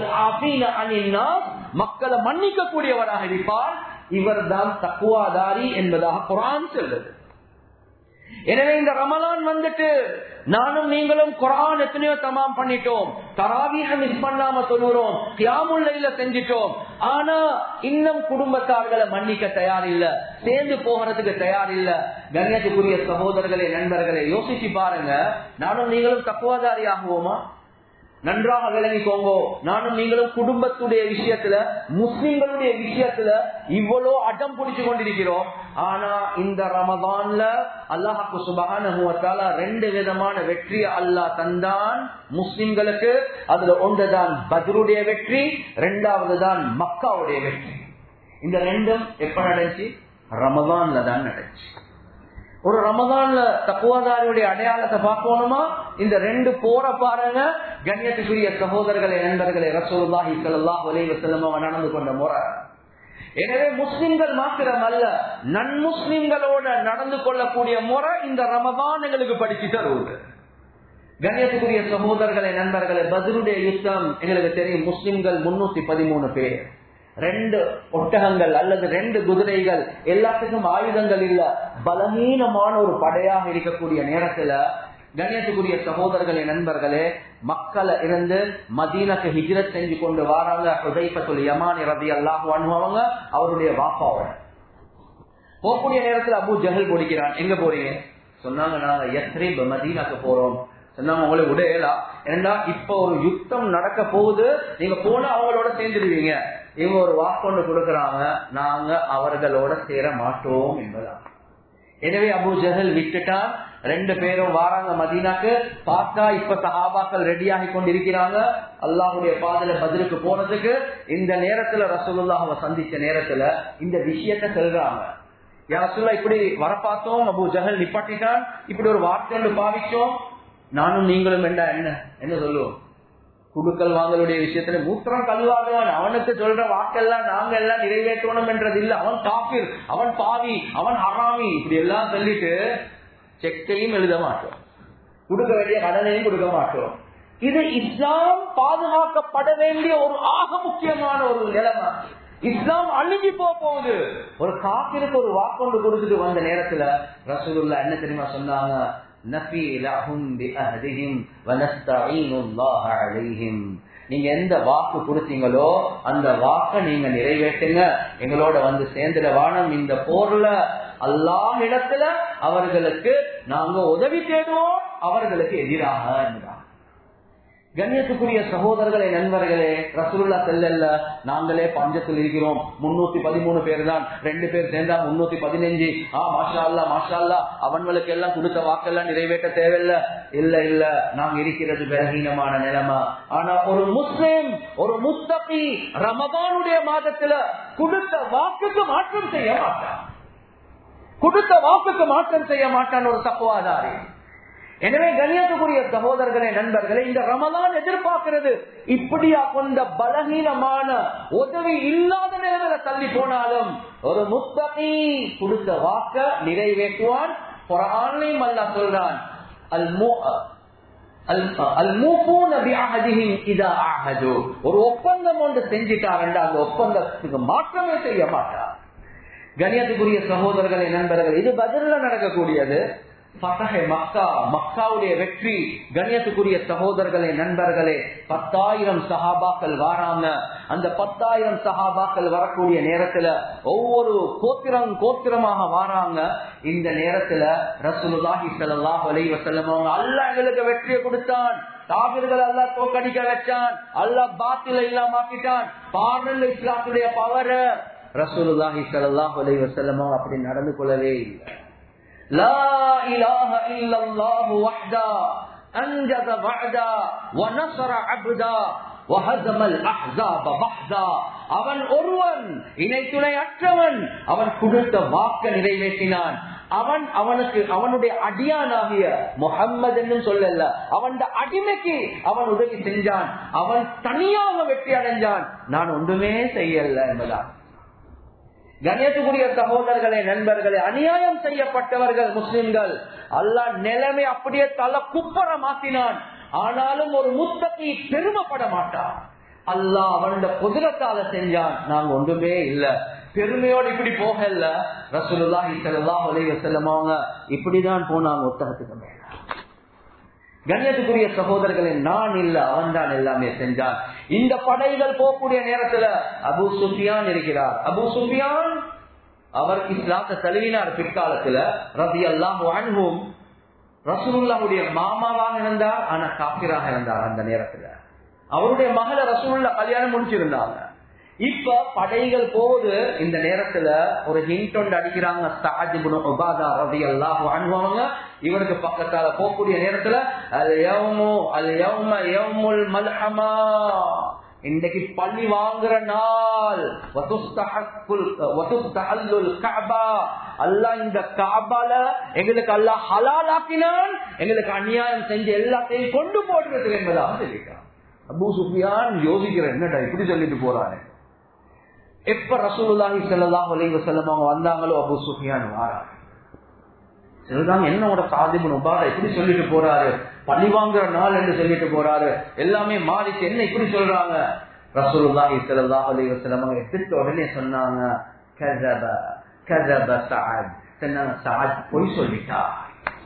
மக்களை மன்னிக்க கூடியவராக இருப்பார். இவர் தான் தக்வாதாரி என்பதாக குர்ஆன் சொல்லுது. எனவே இந்த ரமலான் வந்துட்டு நானும் நீங்களும் குர்ஆன் எத்தனையோ தமாம் பண்ணிட்டோம், தராவீஹ் மிஸ் பண்ணாம சொல்லுறோம், கியாமுல் லைல செஞ்சிட்டோம். ஆனா இன்னும் குடும்பத்தார்களை மன்னிக்க தயார் இல்ல, சேர்ந்து போகிறதுக்கு தயார் இல்ல. கண்ணியத்துக்குரிய சகோதரர்களே நண்பர்களே, யோசிச்சு பாருங்க, நானும் நீங்களும் தக்வாதாரி ஆகுவோமா? நன்றாக விளங்கிக்கோங்க, நானும் நீங்களும் குடும்பத்துடைய விஷயத்துல, முஸ்லிம்களுடைய விஷயத்துல இவ்வளவு அடம் பிடிச்சு கொண்டிருக்கிறோம். ஆனா இந்த ரமதான்ல அல்லாஹ் சுப்ஹானஹு வ தஆலா 2 விதமான வெற்றியை அல்லாஹ் தந்தான் முஸ்லிம்களுக்கு. அதுல ஒன்றுதான் பத்ருடைய வெற்றி, 2வது தான் மக்காவுடைய வெற்றி. இந்த 2ம் எப்ப நடந்துச்சு? ரமதான்ல தான் நடந்துச்சு. ஒரு ரமதான்ல தக்வாதாரியுடைய அடையாளத்தை பார்க்கணுமா? இந்த 2 போற பாருங்க. கண்ணியத்துக்குரிய சகோதரர்களே நண்பர்களே, ரசூலுல்லாஹி ஸல்லல்லாஹு அலைஹி வஸல்லம் நடந்து கொண்ட முறை. எனவே முஸ்லிம்கள் மாத்திரம் அல்ல, நன்முஸ்லிம்களோட நடந்து கொள்ளக்கூடிய முறை இந்த ரமதான் எங்களுக்கு படிச்சு தருவது. கண்ணியத்துக்குரிய சகோதரர்களே நண்பர்களே, பத்ருடைய யுத்தம் எங்களுக்கு தெரியும், முஸ்லிம்கள் 313 பேர், 2 ஒட்டகங்கள் அல்லது 2 குதிரைகள், எல்லாத்துக்கும் ஆயுதங்கள் இல்ல, பலவீனமான ஒரு படையாக இருக்கக்கூடிய நேரத்துல கண்ணியத்துக்குரிய சகோதரர்களே, நண்பர்களே, மக்களை இருந்து மதீனாக்கு ஹிஜ்ரத் செஞ்சு கொண்டு வராங்க ஹுதைஃபத்துல் யமானி ரலியல்லாஹு அன்ஹு. அவங்க அவருடைய வாப்பாவோட போகக்கூடிய நேரத்தில் அபூ ஜஹல் போடிக்கிறான். எங்க போறீங்க? சொன்னாங்க, நாங்க யஸ்ரிப் மதீனாக்கு போறோம். சொன்னாங்க, உங்களை உடையலா, ஏன்னா இப்ப ஒரு யுத்தம் நடக்க போகுது, நீங்க போனா அவங்களோட சேர்ந்துடுவீங்க. இவங்க ஒரு வாக்கொண்டு கொடுக்கறாங்க, நாங்க அவர்களோட சேர மாட்டோம் என்பதா. எனவே அபூ ஜஹல் விட்டுட்டான். 2 பேரும் வாராங்க மதீனாக்கு. பார்த்தா இப்ப சஹாபாக்கள் ரெடியாகி கொண்டிருக்கிறாங்க அல்லாஹ்வுடைய பாதையில பத்ருக்கு போனதுக்கு. இந்த நேரத்துல ரசூலுல்லாஹ்வை சந்திச்ச நேரத்துல இந்த விஷயத்தை சொல்றாங்க, யா ரசூலுல்லாஹ் இப்படி வர பார்த்தோம், அபூ ஜஹல் நிப்பாட்டிட்டான், இப்படி ஒரு வார்த்தை பாவிச்சோம், நானும் நீங்களும் என்ன சொல்லுவோம்? குடுக்கல் வாங்கலுடைய விஷயத்துல மூத்திரம் கல்வாதவன், அவனுக்கு சொல்ற வாக்கெல்லாம் நாங்க எல்லாம் நிறைவேற்றணும் என்றது இல்ல. அவன் காபிர், அவன் பாவி, அவன் ஹராமி, இப்படி எல்லாம் சொல்லிட்டு செக்கையும் எழுத மாட்டோம், கொடுக்க வேண்டிய கடனையும் கொடுக்க மாட்டோம். இது இஸ்லாம் பாதுகாக்கப்பட வேண்டிய ஒரு ஆக முக்கியமான ஒரு நிலைமை. இஸ்லாம் அழிஞ்சு போகுது. ஒரு காபிருக்கு ஒரு வாக்கொண்டு கொடுத்துட்டு வந்த நேரத்துல ரசூலுல்லாஹ் என்ன தெரியுமா சொன்னாங்க? நீங்க எந்த வாக்கு கொடுத்தீங்களோ அந்த வாக்க நீங்க நிறைவேற்றுங்க, எங்களோட வந்து சேர்ந்துட வானம். இந்த போர்ல அல்லாஹ் இடத்துல அவர்களுக்கு நாங்க உதவி தேடுவோம், அவர்களுக்கு எதிராக என்றார். கண்ணியத்துக்குரிய சகோதரர்களே, நண்பர்களே, ரசூலுல்லாஹ் ஸல்லல்ல நாங்களே பஞ்சத்தில் இருக்கிறோம், 313 பேர் தான், 2 பேர் சேர்ந்தா 315. மாஷா அல்லாஹ் மாஷா அல்லாஹ், அவங்களுக்கு எல்லாம் கொடுத்த வாக்கெல்லாம் நிறைவேற்ற தேவையில்ல. இல்ல, நாங்க இருக்கிறது பலகீனமான நிலைமை. ஆனா ஒரு முஸ்லிம், ஒரு முத்தகி ரமதானுடைய மாதத்துல கொடுத்த வாக்குக்கு மாற்றம் செய்ய மாட்டான். கொடுத்த வாக்குக்கு மாற்றம் செய்ய மாட்டான் ஒரு தக்வாதாரி. எனவே கண்ணியத்துக்குரிய சகோதரர்களே, நண்பர்களே, இந்த ரமலான் எதிர்பார்க்கிறது இப்படியா கொண்ட பலகீனமான உதவி இல்லாத நிலையில தள்ளி போனாலும் ஒரு முத்தகி கொடுத்த வாக்க நிறைவேற்றுவான். குர்ஆன்லயும் அல்லாஹ் சொல்றான், ஒரு ஒப்பந்தம் ஒன்று செஞ்சிட்டார், அந்த ஒப்பந்தத்துக்கு மாற்றமே செய்ய மாட்டார். கண்ணியத்துக்குரிய சகோதரர்களே, நண்பர்கள், இது பத்ர்ல நடக்கக்கூடியது. மக்காவுடைய வெற்றி. கண்ணியத்துக்குரிய சகோதரர்களே, நண்பர்களே, 10,000 சஹாபாக்கள் வராங்க. அந்த 10,000 சஹாபாக்கள் வரக்கூடிய நேரத்துல ஒவ்வொரு கோத்திரமாக வராங்க. இந்த நேரத்துல ரசூலுல்லாஹி ஸல்லல்லாஹு அலைஹி வஸல்லம் அல்லாஹ் எங்களுக்கு வெற்றியை கொடுத்தான், காபிர்கள் அல்லாஹ் தோற்கடிக்க வச்சான், அல்லாஹ் பாத்திலை இல்லாமக்கிட்டான், பாருங்க இஸ்லாத்துடைய பவர். ரசூலுல்லாஹி ஸல்லல்லாஹு அலைஹி வஸல்லம் அப்படி நடந்து கொள்ளவே இல்லை. لا إله إلا الله وحده أنجز وعدا ونصر عبدا وهزم الأحزاب وحدا. அவன் ஒருவன், இணை துணை அற்றவன், அவன் கொடுத்த வாக்க நிறைவேற்றினான். அவனுடைய அடியானாகிய முஹம்மது என்னும் சொல்லல, அவன் அடிமைக்கு அவன் உதவி செஞ்சான், அவன் தனியாக வெற்றி அடைஞ்சான், நான் ஒன்றுமே செய்யல என்பதான். கண்ணியத்துக்குரிய சகோதரர்களே, நண்பர்களே, அநியாயம் செய்யப்பட்டவர்கள் முஸ்லிம்கள். அல்லாஹ் நிலைமை அப்படியே தலை குப்பர மாத்தினான். ஆனாலும் ஒரு முத்தகி பெருமைப்பட மாட்டான். அல்லாஹ் அவனுடைய குதிரத்தால செஞ்சான், நாங்க ஒன்றுமே இல்ல. பெருமையோடு இப்படி போகல. ரசூலுல்லாஹி ஸல்லல்லாஹு அலைஹி வஸல்லம் அவங்க இப்படிதான் போனாங்க ஒட்டகத்துக்கு மேல. கண்ணியத்துக்குரிய சகோதரர்களே, நான் இல்ல, அவன் தான் எல்லாமே செஞ்சான். இந்த படைகள் போகக்கூடிய நேரத்துல அபூ சுஃபியான் இருக்கிறார். அபூ சுஃபியான் அவர் இஸ்லாத்தை தழுவினார் பிற்காலத்துல. ரலியல்லாஹு அன்ஹு ரசூலுல்லாஹ்வுடைய மாமாவாக இருந்தார், ஆனா காஃபிராக இருந்தார். அந்த நேரத்துல அவருடைய மகளை ரசூலுல்லாஹ் கல்யாணம் முடிச்சிருந்தாங்க. இப்ப படைகள் போது இந்த நேரத்துல ஒரு ஹிண்ட் ஒன்று அடிக்கிறாங்க. சஅத் இப்னு உபாதா ரலியல்லாஹு அன்ஹு அவங்க இவருக்கு பக்கத்தால போகக்கூடிய நேரத்துல அல் யௌம யௌமுல் மல்ஹமா, இன்னைக்கு பள்ளி வாங்குற நாள், வதுஸ்தஹல்லுல் கஅபா, அல்லாஹ் இந்த கஅபால எங்களுக்கு அல்லாஹ் ஹலால் ஆக்கினான், எங்களுக்கு அநியாயம் செஞ்சு எல்லாத்தையும் கொண்டு போடுறது என்பதாக சொல்லிட்டான். அபூ சுஃபியான் யோசிக்கிற, என்னடா இப்படி சொல்லிட்டு போறாரு. எப்ப ரசூலுல்லாஹி ஸல்லல்லாஹு அலைஹி வஸல்லம் அவங்க வந்தாங்களோ அபூ சுஃபியான் வாராங்க. சொல்றாங்க, என்னோட சஅத் இப்னு உபாதா இப்படி சொல்லிட்டு போறாரு, பழி வாங்குற நாள் என்று சொல்லிட்டு போறாரு, எல்லாமே மாறிச்சு, என்ன இப்படி சொல்றாங்க. ரசூலுல்லாஹி ஸல்லல்லாஹு அலைஹி வஸல்லம் அவங்க எடுத்த உடனே சொன்னாங்க, கஸப சஅத், சொன்னாங்க, சஅத் பொய் சொல்லிட்டார்.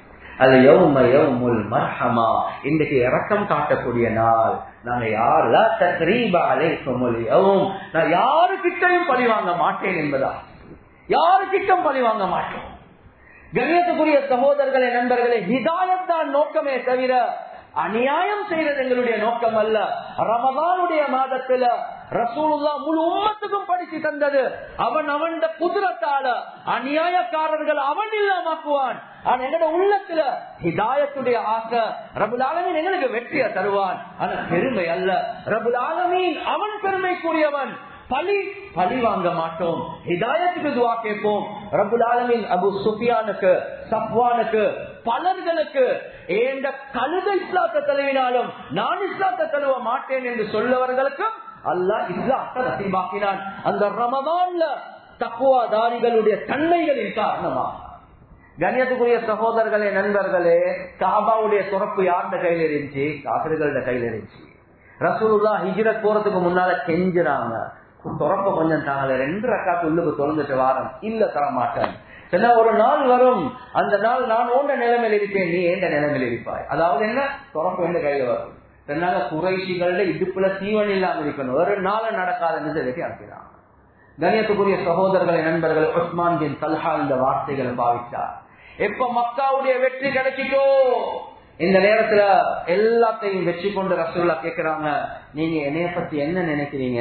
அது யௌம யௌமுல் மர்ஹமா, இன்றைக்கு இரக்கம் காட்டக்கூடிய நாள். நாங்க யாருல தக்ரீப அலைக்குமுல் யௌம், நான் யாருக்கிட்டையும் பழி வாங்க மாட்டேன் என்பதா, யாருக்கிட்டும் பழி வாங்க மாட்டோம். கண்ணியத்துக்குரிய சகோதரர்களே, நண்பர்களே, ஹிதாயத் தான் நோக்கமே தவிர அநியாயம் செய்வது எங்களுடைய நோக்கம் அல்ல. ரமதானுடைய மாதத்துல ரசூலுல்லாஹ் முழு உம்மத்துக்கும் படிச்சு தந்தது, அவன் குதிரத்தால அநியாயக்காரர்கள் அவன் இல்லாமக்குவான். ஆனா எங்களோட உள்ளத்துல ஹிதாயத்துடைய ஆசை, ரப்புல் ஆலமீன் எங்களுக்கு வெற்றியை தருவான். ஆனா பெருமை அல்ல, ரப்புல் ஆலமீன் அவன் பெருமைக்குரியவன். பழி வாங்க மாட்டோம், ஹிதாயத்துக்கு துஆ கேட்போம். ரப்புல் ஆலமீன் அபூ சுஃபியானுக்கு, சஃப்வானுக்கு, பலர்களுக்கு ஏண்ட கழுத இஸ்லாத்தை தழுவினாலும் நான் இஸ்லாத்தை தழுவ மாட்டேன் என்று சொல்லவர்களுக்கு அல்லாஹ் இஸ்லாத்தை நசீபாக்கினான். அந்த ரமதான்ல தக்வாதாரிகளுடைய தன்மைகளின் காரணமா. கண்ணியத்துக்குரிய சகோதரர்களே, நண்பர்களே, காபாவுடைய துறப்பு யாருடைய கையில இருந்துச்சு? காஃபிர்களோட கையில இருந்துச்சு. ரசூலுல்லாஹ் ஹிஜ்ரத் போறதுக்கு முன்னால கெஞ்சுறாங்க, துறப்ப கொஞ்சம் தாங்களே, 2 ரக்காத்து உள்ளுக்கு தொழுந்துட்டு வாரம். இல்ல, தர மாட்டேன். ஒரு நாள் வரும், அந்த நாள் நான் ஓண்ட நிலைமையில் இருப்பேன், நீ ஏண்ட நிலைமையில் இருப்பாய். அதாவது என்ன, துறப்பு எந்த கையில வரும். சொன்னாங்க, குறைஷிகள இடுப்புல தீவன் இல்லாம இருக்கணும், ஒரு நாள் நடக்காதுன்னு சொல்லி அனுப்பினாங்க. கண்ணியத்துக்குரிய சகோதரர்களை, நண்பர்கள், உஸ்மான் பின் தல்ஹா இந்த வார்த்தைகளை பாவித்தார். எப்ப மக்காவுடைய வெற்றி கிடைச்சிட்டோ இந்த நேரத்துல எல்லாத்தையும் வெற்றி கொண்டு ரசூலுல்லாஹ் கேட்கிறாங்க, நீங்க என்னைய பத்தி என்ன நினைக்கிறீங்க?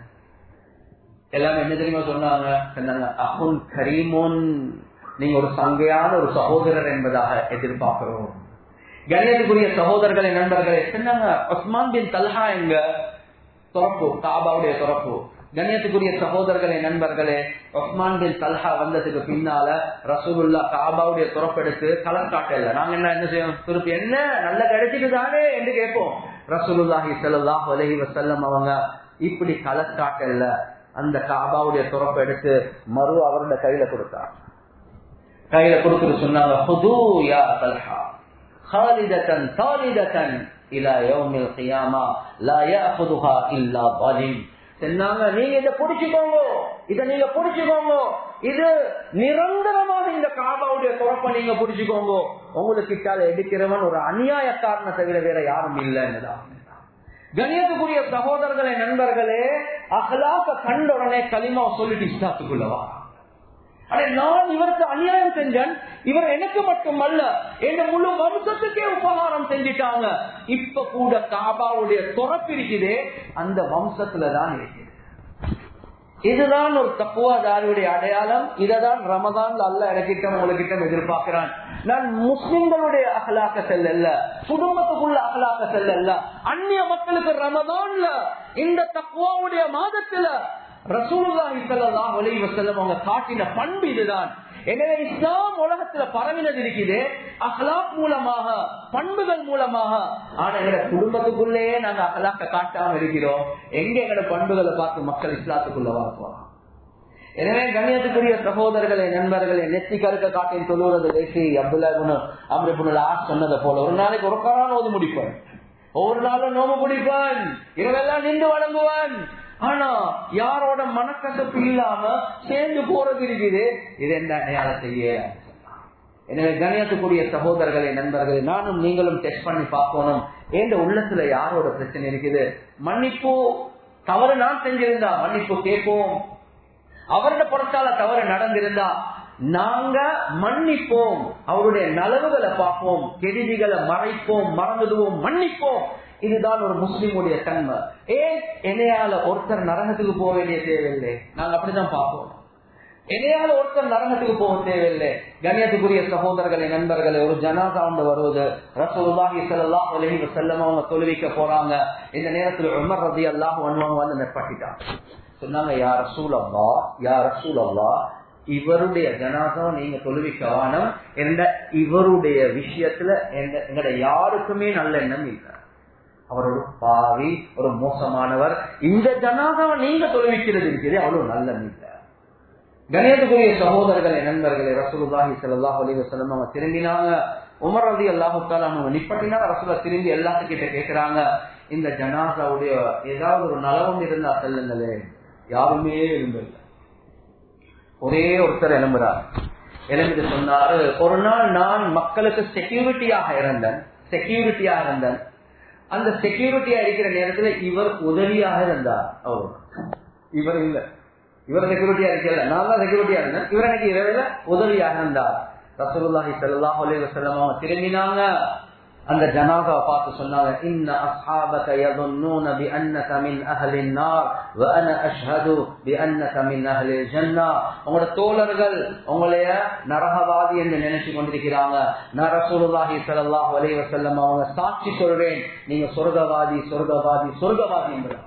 எல்லாமே என்ன தெரியுமா சொன்னாங்க? அஹுன் கரீமுன், நீங்க ஒரு சங்கையான ஒரு சகோதரர் என்பதாக எதிர்பார்க்கிறோம். கண்ணியத்துக்குரிய சகோதரர்களை, நண்பர்களே, சொன்னாங்க உஸ்மான் பின் தல்ஹா எங்க துறப்பு, காபாவுடைய துறப்பு. கண்ணியத்துக்குரிய சகோதரர்களே, நண்பர்களே, உஸ்மான் பின் தல்ஹா வந்ததுக்கு பின்னால ரசூலுல்லாஹ் காபாவுடைய துறப்பெடுத்து கலக்காட்டல. நாங்க என்ன செய்வோம்? துருப்பு என்ன நல்ல கிடைச்சிட்டுதானே என்று கேட்போம். ரசூலுல்லாஹி ஸல்லல்லாஹு அலைஹி வஸல்லம் அவங்க இப்படி கலக்காட்டல, அந்த காபாவுடைய துறப்பை எடுத்து மறு அவருடைய கையில கொடுத்தார். கையில கொடுத்துட்டு சொன்னாங்க, ஹுது யா தல்ஹா خالدةً خالدةً إلى يوم القيامة لا يأخذها إلا ظالم. சொன்னாங்க, நீங்க இதை புடிச்சுக்கோங்க, இதை நீங்க புடிச்சுக்கோங்க, இது நிரந்தரமாக இந்த காபாவுடைய துறப்பை நீங்க புடிச்சுக்கோங்க, உங்களுக்கு கிட்டால எடுக்கிறவன் ஒரு அநியாயக்காரனை தவிர வேற யாரும் இல்லைன்னுதான். கண்ணியத்துக்குரிய சகோதரர்களே, நண்பர்களே, அஹ்லாக கண்ட உடனே கலிமா சொல்லிட்டு இஸ்லாத்துக்குள்ளவா, அடே நான் இவருக்கு அநியாயம் செஞ்சேன், இவர் எனக்கு மட்டுமல்ல என் முழு வம்சத்துக்கே உபகாரம் செஞ்சிட்டாங்க, இப்ப கூட காபாவுடைய துறப்பிருக்குதே அந்த வம்சத்துலதான் இருக்குது. இதுதான் ஒரு தக்குவாதாரியுடைய அடையாளம். இததான் ரமதான் அல்லாஹ் எனக்கிட்ட உங்களுக்கிட்ட எதிர்பார்க்கிறான். நான் முஸ்லிம்களுடைய அகலாக்க செல்ல, குடும்பத்துக்குள்ள அகலாக்க செல்ல, அந்நிய மக்களுக்கு ரமதான்ல இந்த தக்குவாவுடைய மாதத்துல ரசூலுல்லாஹி ஸல்லல்லாஹு அலைஹி வஸல்லம் அவங்க காட்டின பண்பு இதுதான். எனவே இஸ்லாம் உலகத்துல பரவினது இருக்குது அஹ்லாக் மூலமாக, பண்புகள் மூலமாக. ஆனா எங்க குடும்பத்துக்குள்ளேயே நாங்க அஹ்லாக்க காட்டாம இருக்கிறோம். எங்க எங்களோட பண்புகளை பார்த்து மக்கள் இஸ்லாத்துக்குள்ள வரப்போம். எனவே கண்ணியத்துக்குரிய சகோதரர்களே, நண்பர்களே, நெத்தி கருக்க காட்டின் தொழுவது தேசி அப்துல்லா சொன்னதை போல ஒரு நாளைக்கு ஒரு காரணம் ஓது முடிப்பான், ஒவ்வொரு நாளும் நோம்பு பிடிப்பான், இரவெல்லாம் நின்று வழங்குவான். ஆனா யாரோட மனக்கசப்பு இல்லாம சேர்ந்து போறது இருக்குது. இது என்ன அடையாளம் செய்ய? எனவே கண்ணியத்துக்குரிய சகோதரர்களே, நண்பர்களே, நானும் நீங்களும் டெஸ்ட் பண்ணி பார்க்கணும், எந்த உள்ளத்துல யாரோட பிரச்சனை இருக்குது. மன்னிப்பு, தவறு நான் செஞ்சிருந்தா மன்னிப்பு கேட்போம். அவரோட பொறுத்தால தவறு நடந்திருந்தா நாங்க மன்னிப்போம், அவருடைய நலவுகளை பார்ப்போம், கெடுதிகளை மறைப்போம், மறந்துடுவோம், மன்னிப்போம். இதுதான் ஒரு முஸ்லிமுடைய தன்மை. ஏன் என்னையால ஒருத்தர் நரகத்துக்கு போக வேண்டிய தேவையில்லை, நாங்க அப்படிதான் பார்ப்போம். என்னையால ஒருத்தர் நரகத்துக்கு போக தேவையில்லை. கண்ணியத்துக்குரிய சகோதரர்களே, நண்பர்களே, ஒரு ஜனாசா ஒன்று வருவது, ரசூலுல்லாஹி ஸல்லல்லாஹு அலைஹி வஸல்லம் அவங்க தொழுவிக்க போறாங்க. இந்த நேரத்தில் உமர் ரலியல்லாஹு அன்ஹு வந்து நிப்பாட்டிட்டாங்க. சொன்னாங்க, யா ரசூலல்லாஹ், யா ரசூலல்லாஹ், இவருடைய ஜனாசாவை நீங்க தொழுவிக்க வானம் என்ற இவருடைய விஷயத்துல எங்கட யாருக்குமே நல்ல எண்ணம் இல்லை. அவர் ஒரு பாவி, ஒரு மோசமானவர். இந்த ஜனாசாவை நீங்க தொழுவிக்கிறது இருக்குது அவ்வளவு நல்ல இல்லை. கணேசகுரிய சகோதரர்களே, நண்பர்களே, ரசூலுல்லாஹி ஸல்லல்லாஹு அலைஹி வஸல்லம் அவங்க திரும்பினாங்க. உமர் ரலியல்லாஹு தஆலா அவங்க நிப்பாட்டினாங்க. ரசூலுல்லாஹ் திரும்பி எல்லாத்துக்கிட்ட கேட்கிறாங்க, இந்த ஜனாசாவுடைய ஏதாவது ஒரு நலவும் இருந்தா சொல்லுங்களே. யாருமே எழும்பல, ஒரே ஒருத்தர் எழும்புறார். எழுந்து சொன்னாரு, ஒரு நாள் நான் மக்களுக்கு செக்யூரிட்டியாக இருந்தேன். அந்த செக்யூரிட்டியா இருக்கிற நேரத்துல இவர் உதவியாக இருந்தார். இவர் இல்ல, இவர் செக்யூரிட்டியா இருக்கல, நான் தான் செக்யூரிட்டியா இருந்தேன். இவர் எனக்கு இரவுல உதவியாக இருந்தார். ரசூலுல்லாஹி ஸல்லல்லாஹு அலைஹி வஸல்லம் அவங்க திரும்பினாங்க, அந்த ஜனாசாவை பார்த்து சொன்னாங்க, இன்ன அஸ்ஹாபக யظنون بانك من اهل النار وانا اشهد بانك من اهل الجنه. உங்களோட தோழர்கள் உங்களைய நரகவாதி என்று நினைச்சு கொண்டிருக்கிறாங்க. நான் ரசூலுல்லாஹி ஸல்லல்லாஹு அலைஹி வஸல்லம் அவங்க சாட்சி சொல்றேன், நீங்க சொர்க்கவாதி என்பதா.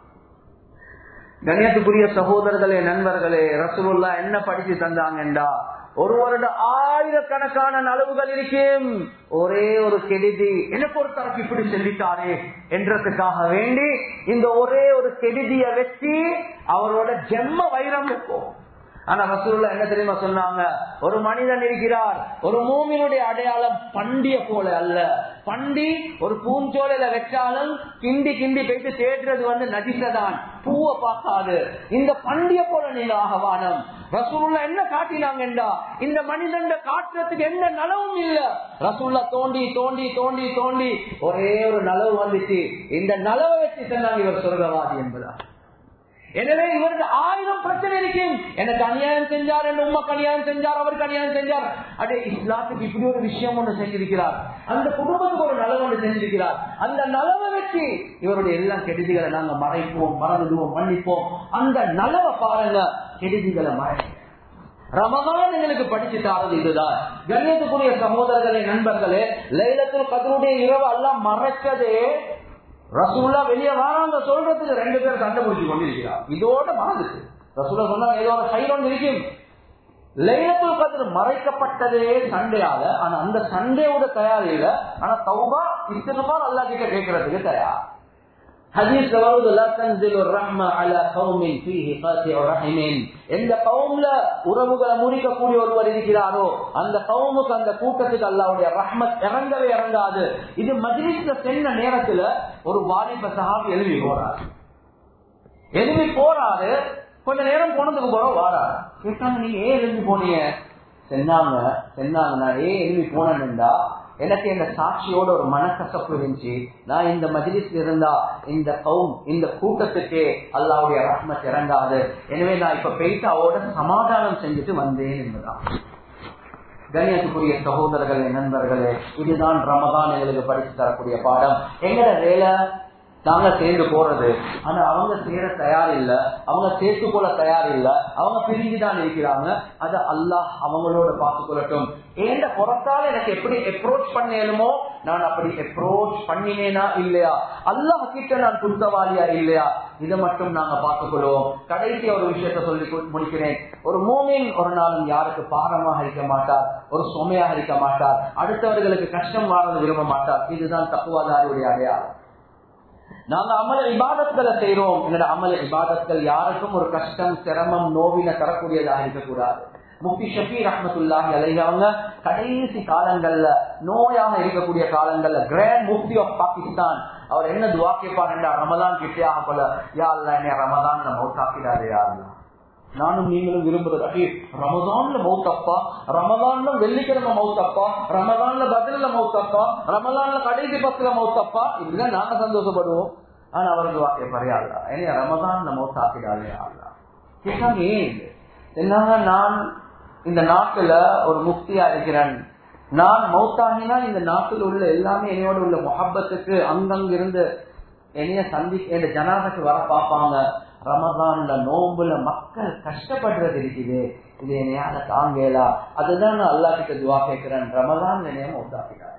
கண்ணியத்துக்குரிய சகோதரர்களே, நண்பர்களே, ரசூலுல்லாஹ் என்ன படிச்சு தந்தாங்கண்டா, ஒரு வருடம் ஆயிரக்கணக்கான நலவுகள் இருக்கும். ஒரே ஒரு கெடுதி எனக்கு ஒரு தரப்பு இப்படி சொல்லிட்டாரே என்றதுக்காக வேண்டி இந்த ஒரே ஒரு கெடுதியை வச்சு அவரோட ஜென்ம வைரம் இருக்கும். ஆனா ரசூலுல்லாஹ் என்ன தெரியுமா சொன்னாங்க, ஒரு மனிதன் இருக்கிறார், ஒரு மூமினுடைய அடையாளம் பண்டிய போல அல்ல. பண்டி ஒரு பூஞ்சோலையில வச்சாலும் கிண்டி போயிட்டு தேடுறது நஜிசதான், பூவை பார்க்காது. இந்த பண்டிய போல நீங்க ஆகவானம். ரசூலுல்லாஹ் என்ன காட்டினாங்கண்டா, இந்த மனிதன் காட்டுறதுக்கு எந்த நலவும் இல்ல. ரசூலுல்லாஹ் தோண்டி ஒரே ஒரு நலவு வந்துச்சு. இந்த நலவை வச்சு சொன்னாங்க இவர் சொர்க்கவாதி என்பதா. எனவே இவருக்கு 1000 பிரச்சனை இருக்கும். எனக்கு அநியாயம் செஞ்சார், என் உம்மாக்கு அநியாயம் செஞ்சார், அவருக்கு அநியாயம் செஞ்சார். அதே இஸ்லாத்துக்கு இப்படி ஒரு விஷயம் ஒன்று செஞ்சிருக்கிறார், அந்த குடும்பத்துக்கு ஒரு நலவு ஒன்று செஞ்சிருக்கிறார். அந்த நலவை வச்சு இவருடைய எல்லா கெடுதிகளை நாங்க மறைப்போம், மறந்துடுவோம், மன்னிப்போம். அந்த நலவை பாருங்க, கெடுதிகளை மறைப்போம். ரமதான் எங்களுக்கு படிச்சுட்டாரது இதுதான். கண்ணியத்துக்குரிய சகோதரர்களே, நண்பர்களே, லைலத்துல் கத்ருடைய இரவு எல்லாம் மறைச்சதே ரசூலுல்லாஹ் வெளியே வராங்க சொல்றதுக்கு 2 பேர் சண்டை முடிச்சு கொண்டிருக்கிறார். இதோட மறந்துச்சு. ரசூலுல்லாஹ் சொன்னா ஏதோ ஒரு சைடு இருக்கும். லைலத்துல் கத்ர் மறைக்கப்பட்டதே சண்டையால. ஆனா அந்த சண்டையோட தயார் இல்ல. ஆனா தௌபா இஸ்திக்பார் அல்லாஹ் கிட்ட கேட்கறதுக்கு தயார். ஹதீஸ் வருது, லா தன்ஸிலு ரஹ்மா அலா கௌமின் ஃபீஹி காத்திஉ ரஹிமின். எந்த கௌம்ல உறவுகளை முறிக்கக்கூடிய ஒருவர் இருக்கிறாரோ அந்த கௌமுக்கு, அந்த கூட்டத்துக்கு அல்லாஹ்வுடைய ரஹ்மத் இறங்கவே இறங்காது. இது மஜ்லிஸ்ல சென்ன நேரத்துல ஒரு வாலிப சஹாபி எழுதி போறாரு. கொஞ்ச நேரம் போனதுக்கு போறோம் வாராரு. கேட்டாங்க, நீங்க ஏன் எழுதி போனீங்க? சொன்னாங்க நான் எழுதி போனேன்டா, எனக்கு இந்த சாட்சியோட ஒரு மனக்கசப்பு இருந்துச்சு. நான் இந்த மஜ்லிஸ்ல இருந்தா இந்த கூட்டத்துக்கு அல்லாஹ்வுடைய ரஹ்மத் இறங்காது. எனவே நான் இப்ப போயிட்டு அவரோட சமாதானம் செஞ்சுட்டு வந்தேன் என்பதான். கண்ணியத்துக்குரிய சகோதரர்களே, நண்பர்களே, இதுதான் ரமதான் எங்களுக்கு படித்து தரக்கூடிய பாடம். எங்கட வேலை நாங்க சேர்ந்து போறது, ஆனா அவங்க சேர தயார் இல்ல, அவங்க சேர்த்து கொள்ள தயார் இல்ல, அவங்க பிரிஞ்சுதான் இருக்கிறாங்க. அத அல்லாஹ் அவங்களோட பார்த்து கொள்ளட்டும். ஏண்ட புறத்தால் எனக்கு எப்படி அப்ரோச் பண்ணேனுமோ நான் அப்படி அப்ரோச் பண்ணினேனா இல்லையா, அல்லாஹ் கிட்ட நான் குற்றவாளியா இல்லையா, இதை மட்டும் நாங்க பார்த்துக்கொள்வோம். கடைசி ஒரு விஷயத்த சொல்லி முடிக்கிறேன். ஒரு மூமின் ஒரு நாளும் யாருக்கு பாரமாக இருக்க மாட்டார், ஒரு சுமையாக இருக்க மாட்டார், அடுத்தவர்களுக்கு கஷ்டம் வாழ்ந்து விரும்ப மாட்டார். இதுதான் தக்குவாதாரியுடைய அடையாளம். நாங்க அமல இபாதத்களை செய்யறோம். எங்களோட அமல இபாதத்கள் யாருக்கும் ஒரு கஷ்டம், சிரமம், நோவின தரக்கூடியதாக இருக்கக்கூடாது. முஃப்தி ஷஃபீ ரஹ்மத்துல்லாஹி அலைஹி அவங்க கடைசி காலங்கள்ல, நோயாக இருக்கக்கூடிய காலங்கள்ல, கிராண்ட் முஃப்தி ஆஃப் பாகிஸ்தான், அவர் என்ன துஆ கேட்பார், ரமலான் கிட்டேயாக போல, யா அல்லாஹ் என்ன ரமலான் மௌத்தாக்கிடாதே யா அல்லாஹ். நானும் நீங்களும் விரும்புறது ரமதான்ல மௌத்தப்பா, ரமதான்ல வெள்ளிக்கிழமை மௌத்தப்பா, ரமதான்ல பதில மௌத்தப்பா, ரமலான்ல கடைசி 10 மௌத்தப்பா, இப்படிதான் நாங்க சந்தோஷப்படுவோம். ஆனா அவருக்கு வாக்கிய பரையாளா ஏன்னா ரமதான்ல மௌத்தாக்கிடாதே ஆளா கேட்டாங்க. ஏன் என்னங்க, நான் இந்த நாட்டுல ஒரு முஃப்தியா இருக்கிறேன், நான் மௌத்தாகினா இந்த நாட்டில் உள்ள எல்லாமே என்னோட உள்ள முஹப்பத்துக்கு அங்கங்கிருந்து என்னைய என் ஜனாதக்கு வர பார்ப்பாங்க. ரமதான்ல நோம்புல மக்கள் கஷ்டப்படுறது இருக்குது, இது என்னையால தாங்கலா. அதுதான் நான் அல்லாஹ் கிட்ட துஆ கேட்கிறேன், ரமதான் என்னைய மௌத்தாக்கிட்டாரு.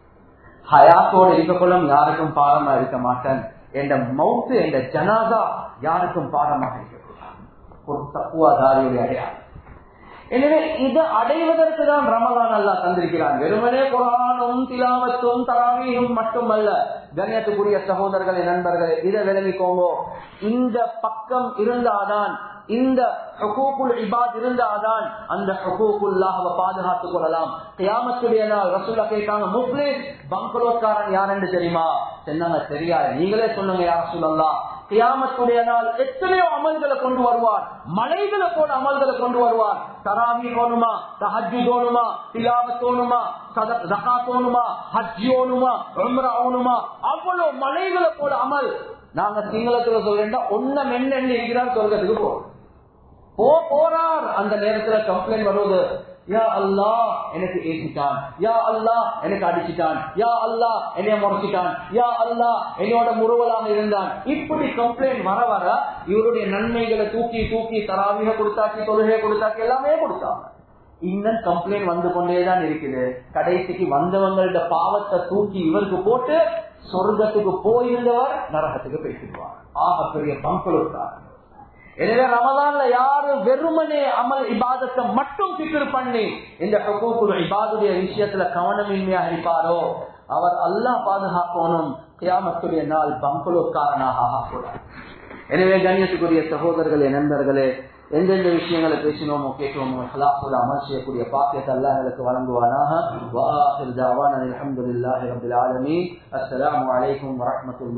ஹயாத்தோட இருக்கக்குள்ளும் யாருக்கும் பாரமா இருக்க மாட்டேன். என் மௌத்து, என் ஜனாதா யாருக்கும் பாரமாக இருக்கக்கூடாது. ஒரு தக்குவாதாரியுடைய அடையாளம். எனவே இதை அடைவதற்கு தான் ரமலான் அல்லாஹ் தந்திருக்கிறான். வெறுமனே குர்ஆனும் திலாவத்தும் தராவீஹும் மட்டுமல்ல. கண்ணியத்துக்குரிய சகோதரர்களே, நண்பர்களே, இதை விளங்கிக்கோங்க. இந்த பக்கம் இருந்தாதான், இந்த ஹுகூகுல் இபாத் இருந்தாதான் அந்த ஹுகூகுல்லாஹ்வை பாதுகாத்துக் கொள்ளலாம். கியாமத்துடைய நாள் ரசூலுல்லாஹ் கேட்டாங்க, முஃப்லிஸ் பங்களோத்காரன் யார் என்று தெரியுமா? சொன்னாங்க, தெரியாது. நீங்களே சொல்லுங்க யா ரசூலல்லாஹ். கியாமத்துடைய நாள் எத்தனையோ அமல்களை கொண்டு வருவார், மலைகளை போல அமல்களை கொண்டு வருவார். தராவி ஓணுமா, தஹஜ்ஜுத் ஓணுமா, திலாவத் ஓணுமா, ஸகாத் ஓணுமா, ஹஜ் ஓணுமா, உம்ரா ஓணுமா, அவ்வளவு மலைகளை போல அமல். நாங்க சிங்களத்துல சொல்றேன்னா ஒன்னம் என்ன இருக்கிறார் சொர்க்கத்துக்கு போறார். அந்த நேரத்துல கம்ப்ளைண்ட் வருவது, யா அல்லாஹ் எனக்கு ஏசிட்டான், யா அல்லாஹ் எனக்கு அடிச்சிட்டான், யா அல்லாஹ் என்னைய முறைச்சிட்டான், யா அல்லாஹ் என்னோட முறுவலாக இருந்தான். இப்படி கம்ப்ளைண்ட் வர வர இவருடைய நன்மைகளை தூக்கி தூக்கி தராவிக கொடுத்தாச்சு, தொழுகை கொடுத்தாச்சு, எல்லாமே கொடுத்தாங்க. இன்னும் கம்ப்ளைண்ட் வந்து கொண்டேதான் இருக்குது. கடைசிக்கு வந்தவங்களோட பாவத்தை தூக்கி இவருக்கு போட்டு சொர்க்கத்துக்கு போயிருந்தவர் நரகத்துக்கு பேசிடுவார். ஆக பெரிய பங்களுக்கார். எனவே ரமலான்ல யாரு வெறுமனே அமல் இபாதத்தை மட்டும் ஃபிக்ர் பண்ணி இந்த ஹுகூக்குல் இபாதுடைய விஷயத்துல கவனமின்மையாக இருப்பாரோ அவர் அல்லாஹ் பாதுகாக்கணும், கியாமத்துடைய நாள் பங்களுக்காரனாக ஆகக்கூடாது. எனவே கண்ணியத்துக்குரிய சகோதரர்களே, நண்பர்களே, எந்தெந்த விஷயங்களை பேசினோமோ கேட்டோமோ இஹ்லாஸோட அமல் செய்யக்கூடிய பாக்கியத்தை அல்லாஹ் எங்களுக்கு வழங்குவானாக. வ ஆகிர் தஅவானா அல்ஹம்துலில்லாஹி ரப்பில் ஆலமீன். அஸ்ஸலாமு அலைக்கும் வரஹ்மத்துல்லாஹி